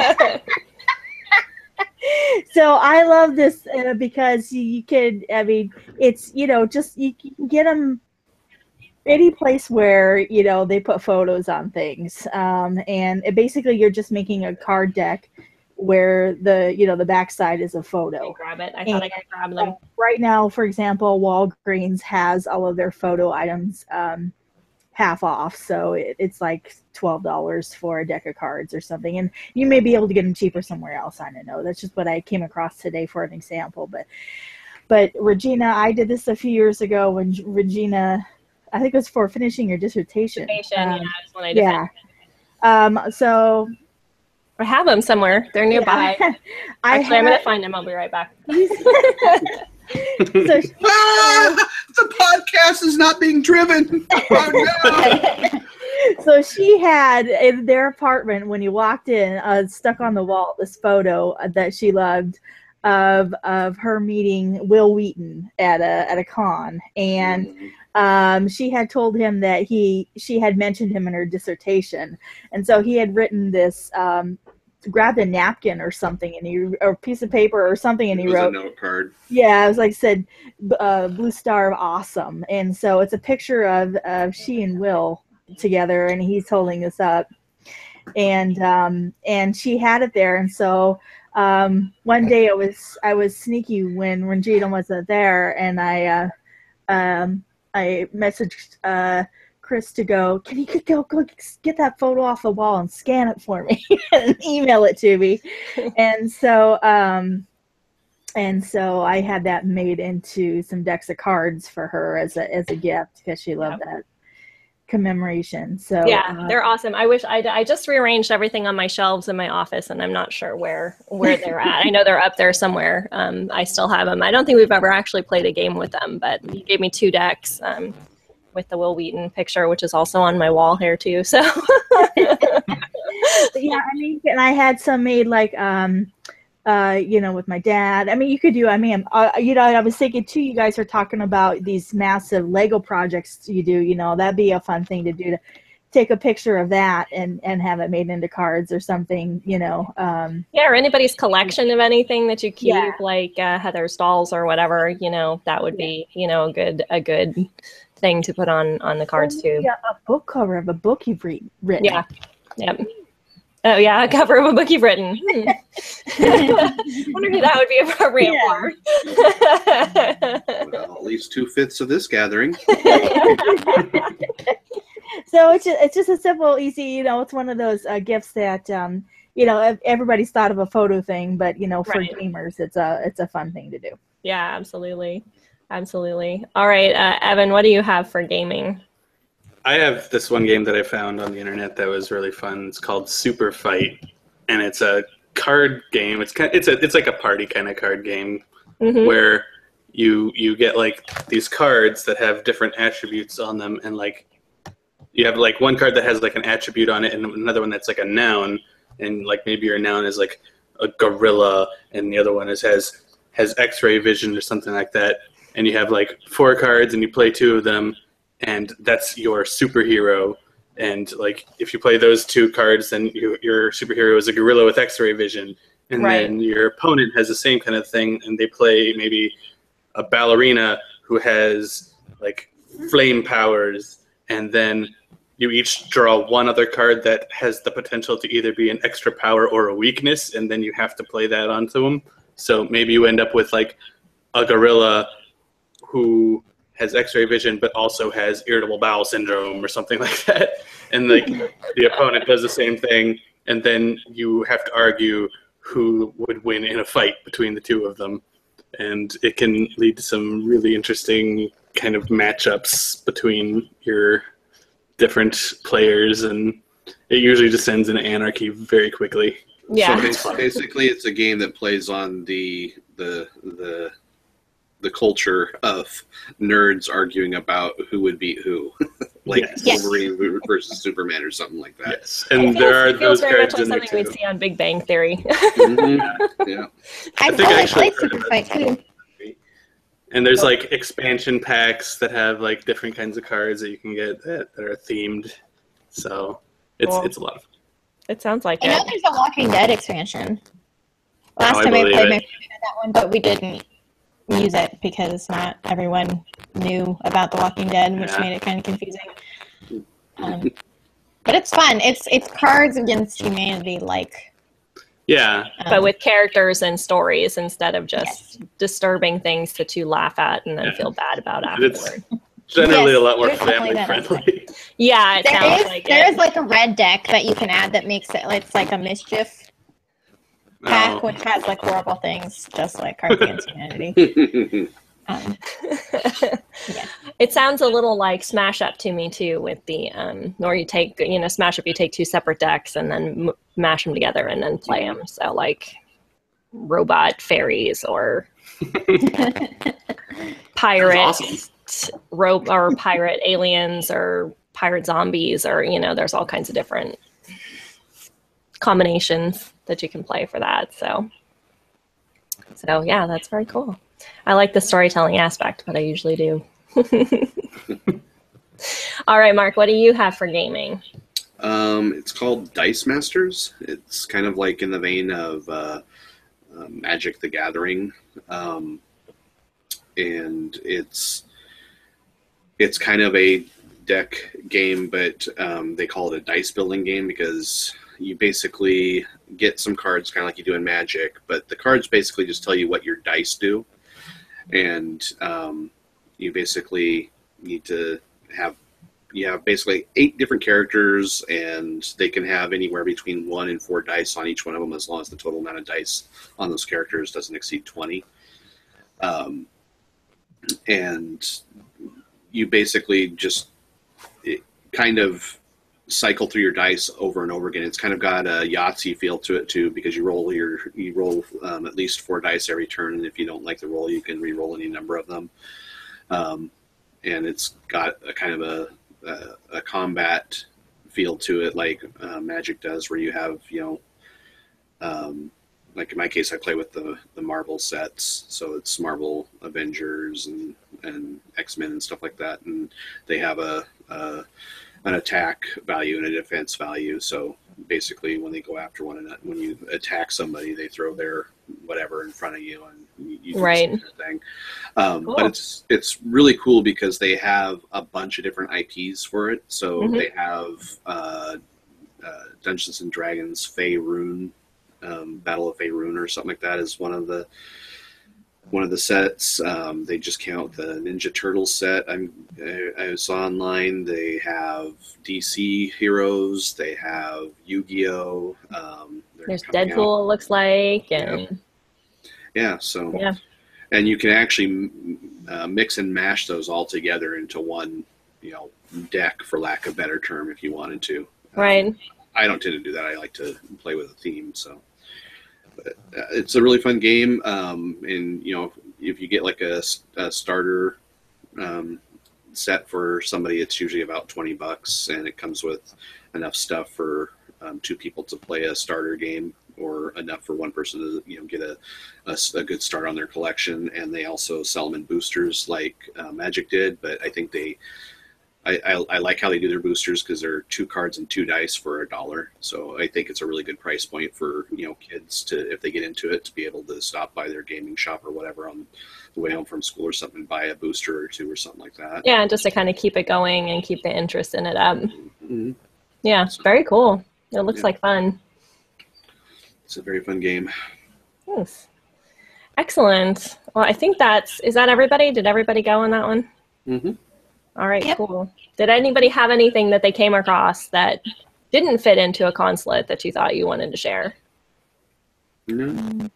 so I love this uh, because you, you could, I mean, it's, you know, just, you, you can get them any place where, you know, they put photos on things. Um, and it, basically you're just making a card deck where the, you know, the backside is a photo. Grab it. I thought I could grab them. Uh, right now, for example, Walgreens has all of their photo items um, half off. So it, it's like twelve dollars for a deck of cards or something. And you may be able to get them cheaper somewhere else. I don't know. That's just what I came across today for an example. But, but Regina, I did this a few years ago when Regina, I think it was for finishing your dissertation. Dissertation, Um, yeah, that's when I did yeah. Um, so I have them somewhere. They're nearby. yeah. I Actually, I'm going had- to find them. I'll be right back. so she- Ah, the podcast is not being driven. Oh no! so she had in their apartment when you walked in, uh, stuck on the wall, this photo that she loved of of her meeting Will Wheaton at a at a con, and um, she had told him that he she had mentioned him in her dissertation, and so he had written this. Um, grabbed a napkin or something and he or a piece of paper or something and he It was wrote a note card. yeah, it was like said uh, Blue Star of Awesome. And so it's a picture of, of she and Will together and he's holding this up. And um, and she had it there. And so um, one day it was I was sneaky when Regina wasn't there and I uh, um, I messaged uh, Chris to go, can you go, go get that photo off the wall and scan it for me and email it to me. And so um, And so I had that made into some decks of cards for her as a as a gift because she loved Yeah. that commemoration. So Yeah, uh, they're awesome. I wish I I just rearranged everything on my shelves in my office, and I'm not sure where where they're at. I know they're up there somewhere. Um, I still have them. I don't think we've ever actually played a game with them, but he gave me two decks um, with the Will Wheaton picture, which is also on my wall here too. So yeah, I mean, and I had some made like um, uh, you know, with my dad. I mean, you could do. I mean, uh, you know, I was thinking too. You guys are talking about these massive Lego projects you do. You know, that'd be a fun thing to do to take a picture of that and and have it made into cards or something. You know. Um, yeah, or anybody's collection of anything that you keep, Yeah. like uh, Heather's dolls or whatever. You know, that would be you know a good a good thing to put on on the cards too. maybe a, a book cover of a book you've re- written. Yeah. Yep. Oh yeah, a cover of a book you've written. Hmm. Wonder who that would be appropriate Yeah. for. Well, at least two fifths of this gathering. So it's just, it's just a simple, easy, you know, it's one of those uh, gifts that, um, you know, ev- everybody's thought of a photo thing, but, you know, for Right. gamers, it's a, it's a fun thing to do. Yeah, absolutely. Absolutely. All right, uh, Evan, what do you have for gaming? I have this one game that I found on the internet that was really fun. It's called Super Fight, and it's a card game. It's kind it's a it's like a party kind of card game Mhm. where you you get like these cards that have different attributes on them, and like you have like one card that has like an attribute on it, and another one that's like a noun, and like maybe your noun is like a gorilla, and the other one is has has X-ray vision or something like that. And you have like four cards, and you play two of them. And that's your superhero, And like if you play those two cards, then you, your superhero is a gorilla with X-ray vision, and Right. then your opponent has the same kind of thing, and they play maybe a ballerina who has like flame powers, and then you each draw one other card that has the potential to either be an extra power or a weakness, and then you have to play that onto them. So maybe you end up with like a gorilla who has X-ray vision but also has irritable bowel syndrome or something like that, and like the opponent does the same thing, and then you have to argue who would win in a fight between the two of them, and it can lead to some really interesting kind of matchups between your different players, and it usually descends into anarchy very quickly. Yeah. So bas- basically, it's a game that plays on the the the the culture of nerds arguing about who would beat who, like Yes. Yes. Wolverine versus Superman or something like that. Yes, It and feels, there are it feels those very much cards like in there something too. we'd see on Big Bang Theory. Mhm. Yeah. I, think I, I actually played heard Super of Fight too. And there's like expansion packs that have like different kinds of cards that you can get that, that are themed. So it's Cool. it's a lot of fun. It sounds like I know it. there's a Walking Dead expansion. Last Oh, I time I believe played, it. my friend had that one, but we didn't use it because not everyone knew about The Walking Dead, which Yeah. made it kind of confusing. Um, but it's fun. It's it's Cards Against Humanity, like. Yeah, Um, But with characters and stories instead of just Yes. disturbing things to, to laugh at and then Yeah. feel bad about It's- afterward. generally Yes, a lot more there's definitely family that friendly. Yeah, it there sounds is like there it. is like a red deck that you can add that makes it. It's like a mischief pack, Oh, which has like horrible things, just like Cards Against Humanity. Um, It sounds a little like Smash Up to me too, with the um, or you take you know Smash Up, you take two separate decks and then m- mash them together and then play them. So like robot fairies or pirate awesome. ro- or pirate aliens or pirate zombies, or you know there's all kinds of different combinations that you can play for that. So so yeah, that's very cool. I like the storytelling aspect, but I usually do. All right, Mark, what do you have for gaming? Um, it's called Dice Masters. It's kind of like in the vein of uh, uh, Magic: The Gathering, um, and it's it's kind of a deck game, but um, they call it a dice building game because you basically get some cards, kind of like you do in Magic, but the cards basically just tell you what your dice do, and um, you basically need to have you have basically eight different characters, and they can have anywhere between one and four dice on each one of them, as long as the total amount of dice on those characters doesn't exceed twenty. Um, and you basically just it kind of cycle through your dice over and over again. It's kind of got a Yahtzee feel to it too, because you roll your you roll um, at least four dice every turn, and if you don't like the roll, you can re-roll any number of them. Um, and it's got a kind of a a, a combat feel to it, like uh, Magic does, where you have, you know, um, like in my case, I play with the, the Marvel sets, so it's Marvel Avengers and, and X-Men and stuff like that, and they have a, a an attack value and a defense value. So basically, when they go after one another, when you attack somebody, they throw their whatever in front of you, and you, you do Right. the same thing. Um, Cool. But it's it's really cool because they have a bunch of different I Ps for it. So Mhm. they have uh, uh, Dungeons and Dragons Faerun, um, Battle of Faerun or something like that is one of the one of the sets. Um, they just came out with the Ninja Turtle set. I'm, I, I saw online. They have D C heroes. They have Yu-Gi-Oh. Um, they're There's coming out. Deadpool, it looks like, and Yeah, so yeah. and you can actually uh, mix and mash those all together into one, you know, deck, for lack of a better term, if you wanted to. Um, Right. I don't tend to do that. I like to play with a theme, so. But uh, it's a really fun game, um, and you know, if you get like a, a starter um, set for somebody, it's usually about twenty bucks, and it comes with enough stuff for um, two people to play a starter game, or enough for one person to, you know, get a, a, a good start on their collection. And they also sell them in boosters like uh, Magic did, but I think they I, I, I like how they do their boosters because they're two cards and two dice for a dollar. So I think it's a really good price point for, you know, kids to, if they get into it, to be able to stop by their gaming shop or whatever on the way home from school or something and buy a booster or two or something like that. Yeah, just to kind of keep it going and keep the interest in it up. Mm-hmm. Yeah, So, very cool. It looks yeah. like fun. It's a very fun game. Yes. Excellent. Well, I think that's, is that everybody? Did everybody go on that one? Mm-hmm. All right, Yep. cool. Did anybody have anything that they came across that didn't fit into a consulate that you thought you wanted to share? No.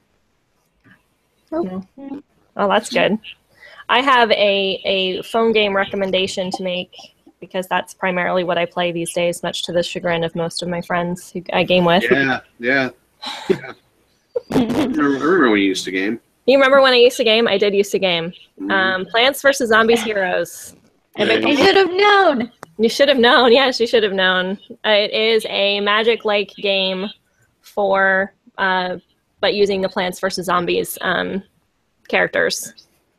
No. Oh, that's good. I have a, a phone game recommendation to make because that's primarily what I play these days, much to the chagrin of most of my friends who I game with. Yeah, yeah. yeah. I remember when you used to game. You remember when I used to game? I did used to game. Mhm. Um, Plants versus Zombies Heroes. I Yeah. bet I should have known. you should have known. Yes, you should have known. Uh, it is a Magic-like game for, uh, but using the Plants versus Zombies um, characters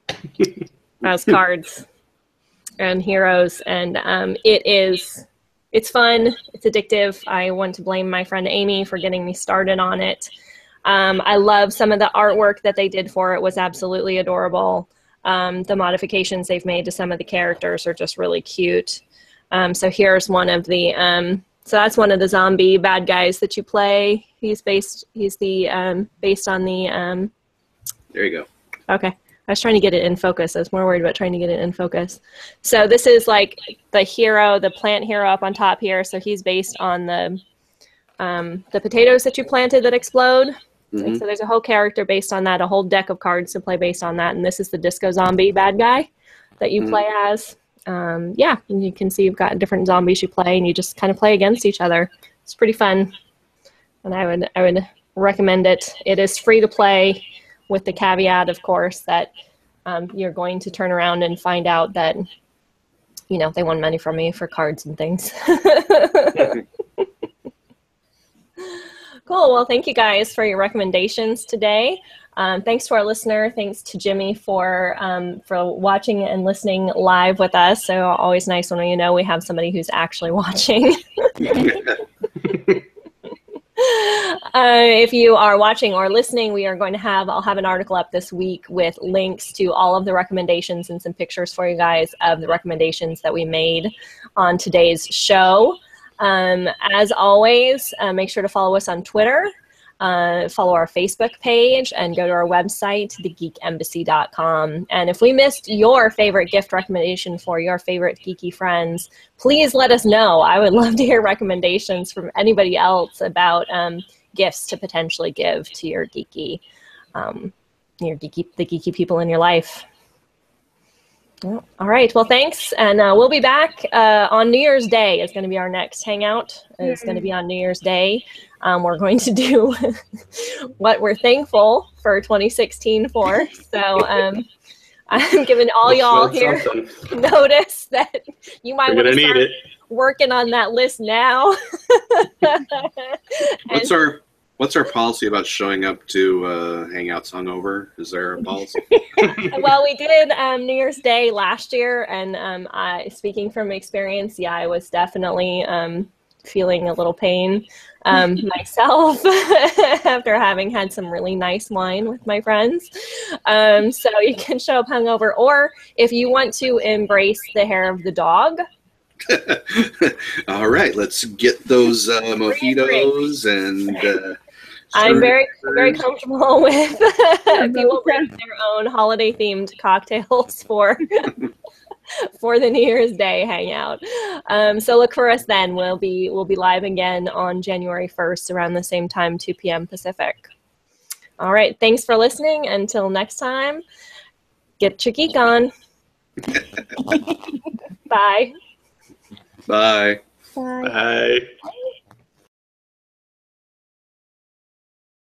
as cards and heroes, and um, it is, it's fun. It's addictive. I want to blame my friend Amy for getting me started on it. Um, I love some of the artwork that they did for it was absolutely adorable. Um, the modifications they've made to some of the characters are just really cute. Um, so here's one of the, um, so that's one of the zombie bad guys that you play. He's based, he's the, um, based on the, um, There you go. okay. I was trying to get it in focus. I was more worried about trying to get it in focus. So this is like the hero, the plant hero up on top here. So he's based on the, um, the potatoes that you planted that explode. Mm-hmm. So there's a whole character based on that, a whole deck of cards to play based on that. And this is the disco zombie bad guy that you Mhm. play as. Um, yeah, and you can see you've got different zombies you play, and you just kind of play against each other. It's pretty fun, and I would I would recommend it. It is free to play, with the caveat, of course, that um, you're going to turn around and find out that you know they won money from me for cards and things. Cool. Well, thank you guys for your recommendations today. Um, thanks to our listener. Thanks to Jimmy for um, for watching and listening live with us. So always nice when you know we have somebody who's actually watching. Uh, if you are watching or listening, we are going to have, I'll have an article up this week with links to all of the recommendations and some pictures for you guys of the recommendations that we made on today's show. Um, as always, uh, make sure to follow us on Twitter, uh, follow our Facebook page, and go to our website, the geek embassy dot com. And if we missed your favorite gift recommendation for your favorite geeky friends, please let us know. I would love to hear recommendations from anybody else about um, gifts to potentially give to your geeky, um, your geeky, the geeky people in your life. Well, all right. Well, thanks. And uh, we'll be back uh, on New Year's Day is going to be our next hangout. It's going to be on New Year's Day. Um, we're going to do what we're thankful for twenty sixteen for. So um, I'm giving all That's- y'all that's here something. notice that you might We're want to gonna need start it. working on that list now. What's our What's our policy about showing up to uh, hangouts hungover? Is there a policy? Well, we did um, New Year's Day last year, and um, I, speaking from experience, yeah, I was definitely um, feeling a little pain um, myself after having had some really nice wine with my friends. Um, so you can show up hungover, or if you want to embrace the hair of the dog. All right, let's get those uh, mojitos and. Uh, I'm very, servers. very comfortable with people bringing their own holiday-themed cocktails for for the New Year's Day hangout. Um, so look for us then. We'll be we'll be live again on January first around the same time, two p.m. Pacific. All right, thanks for listening. Until next time, get your geek on. Bye. Bye. Bye. Bye.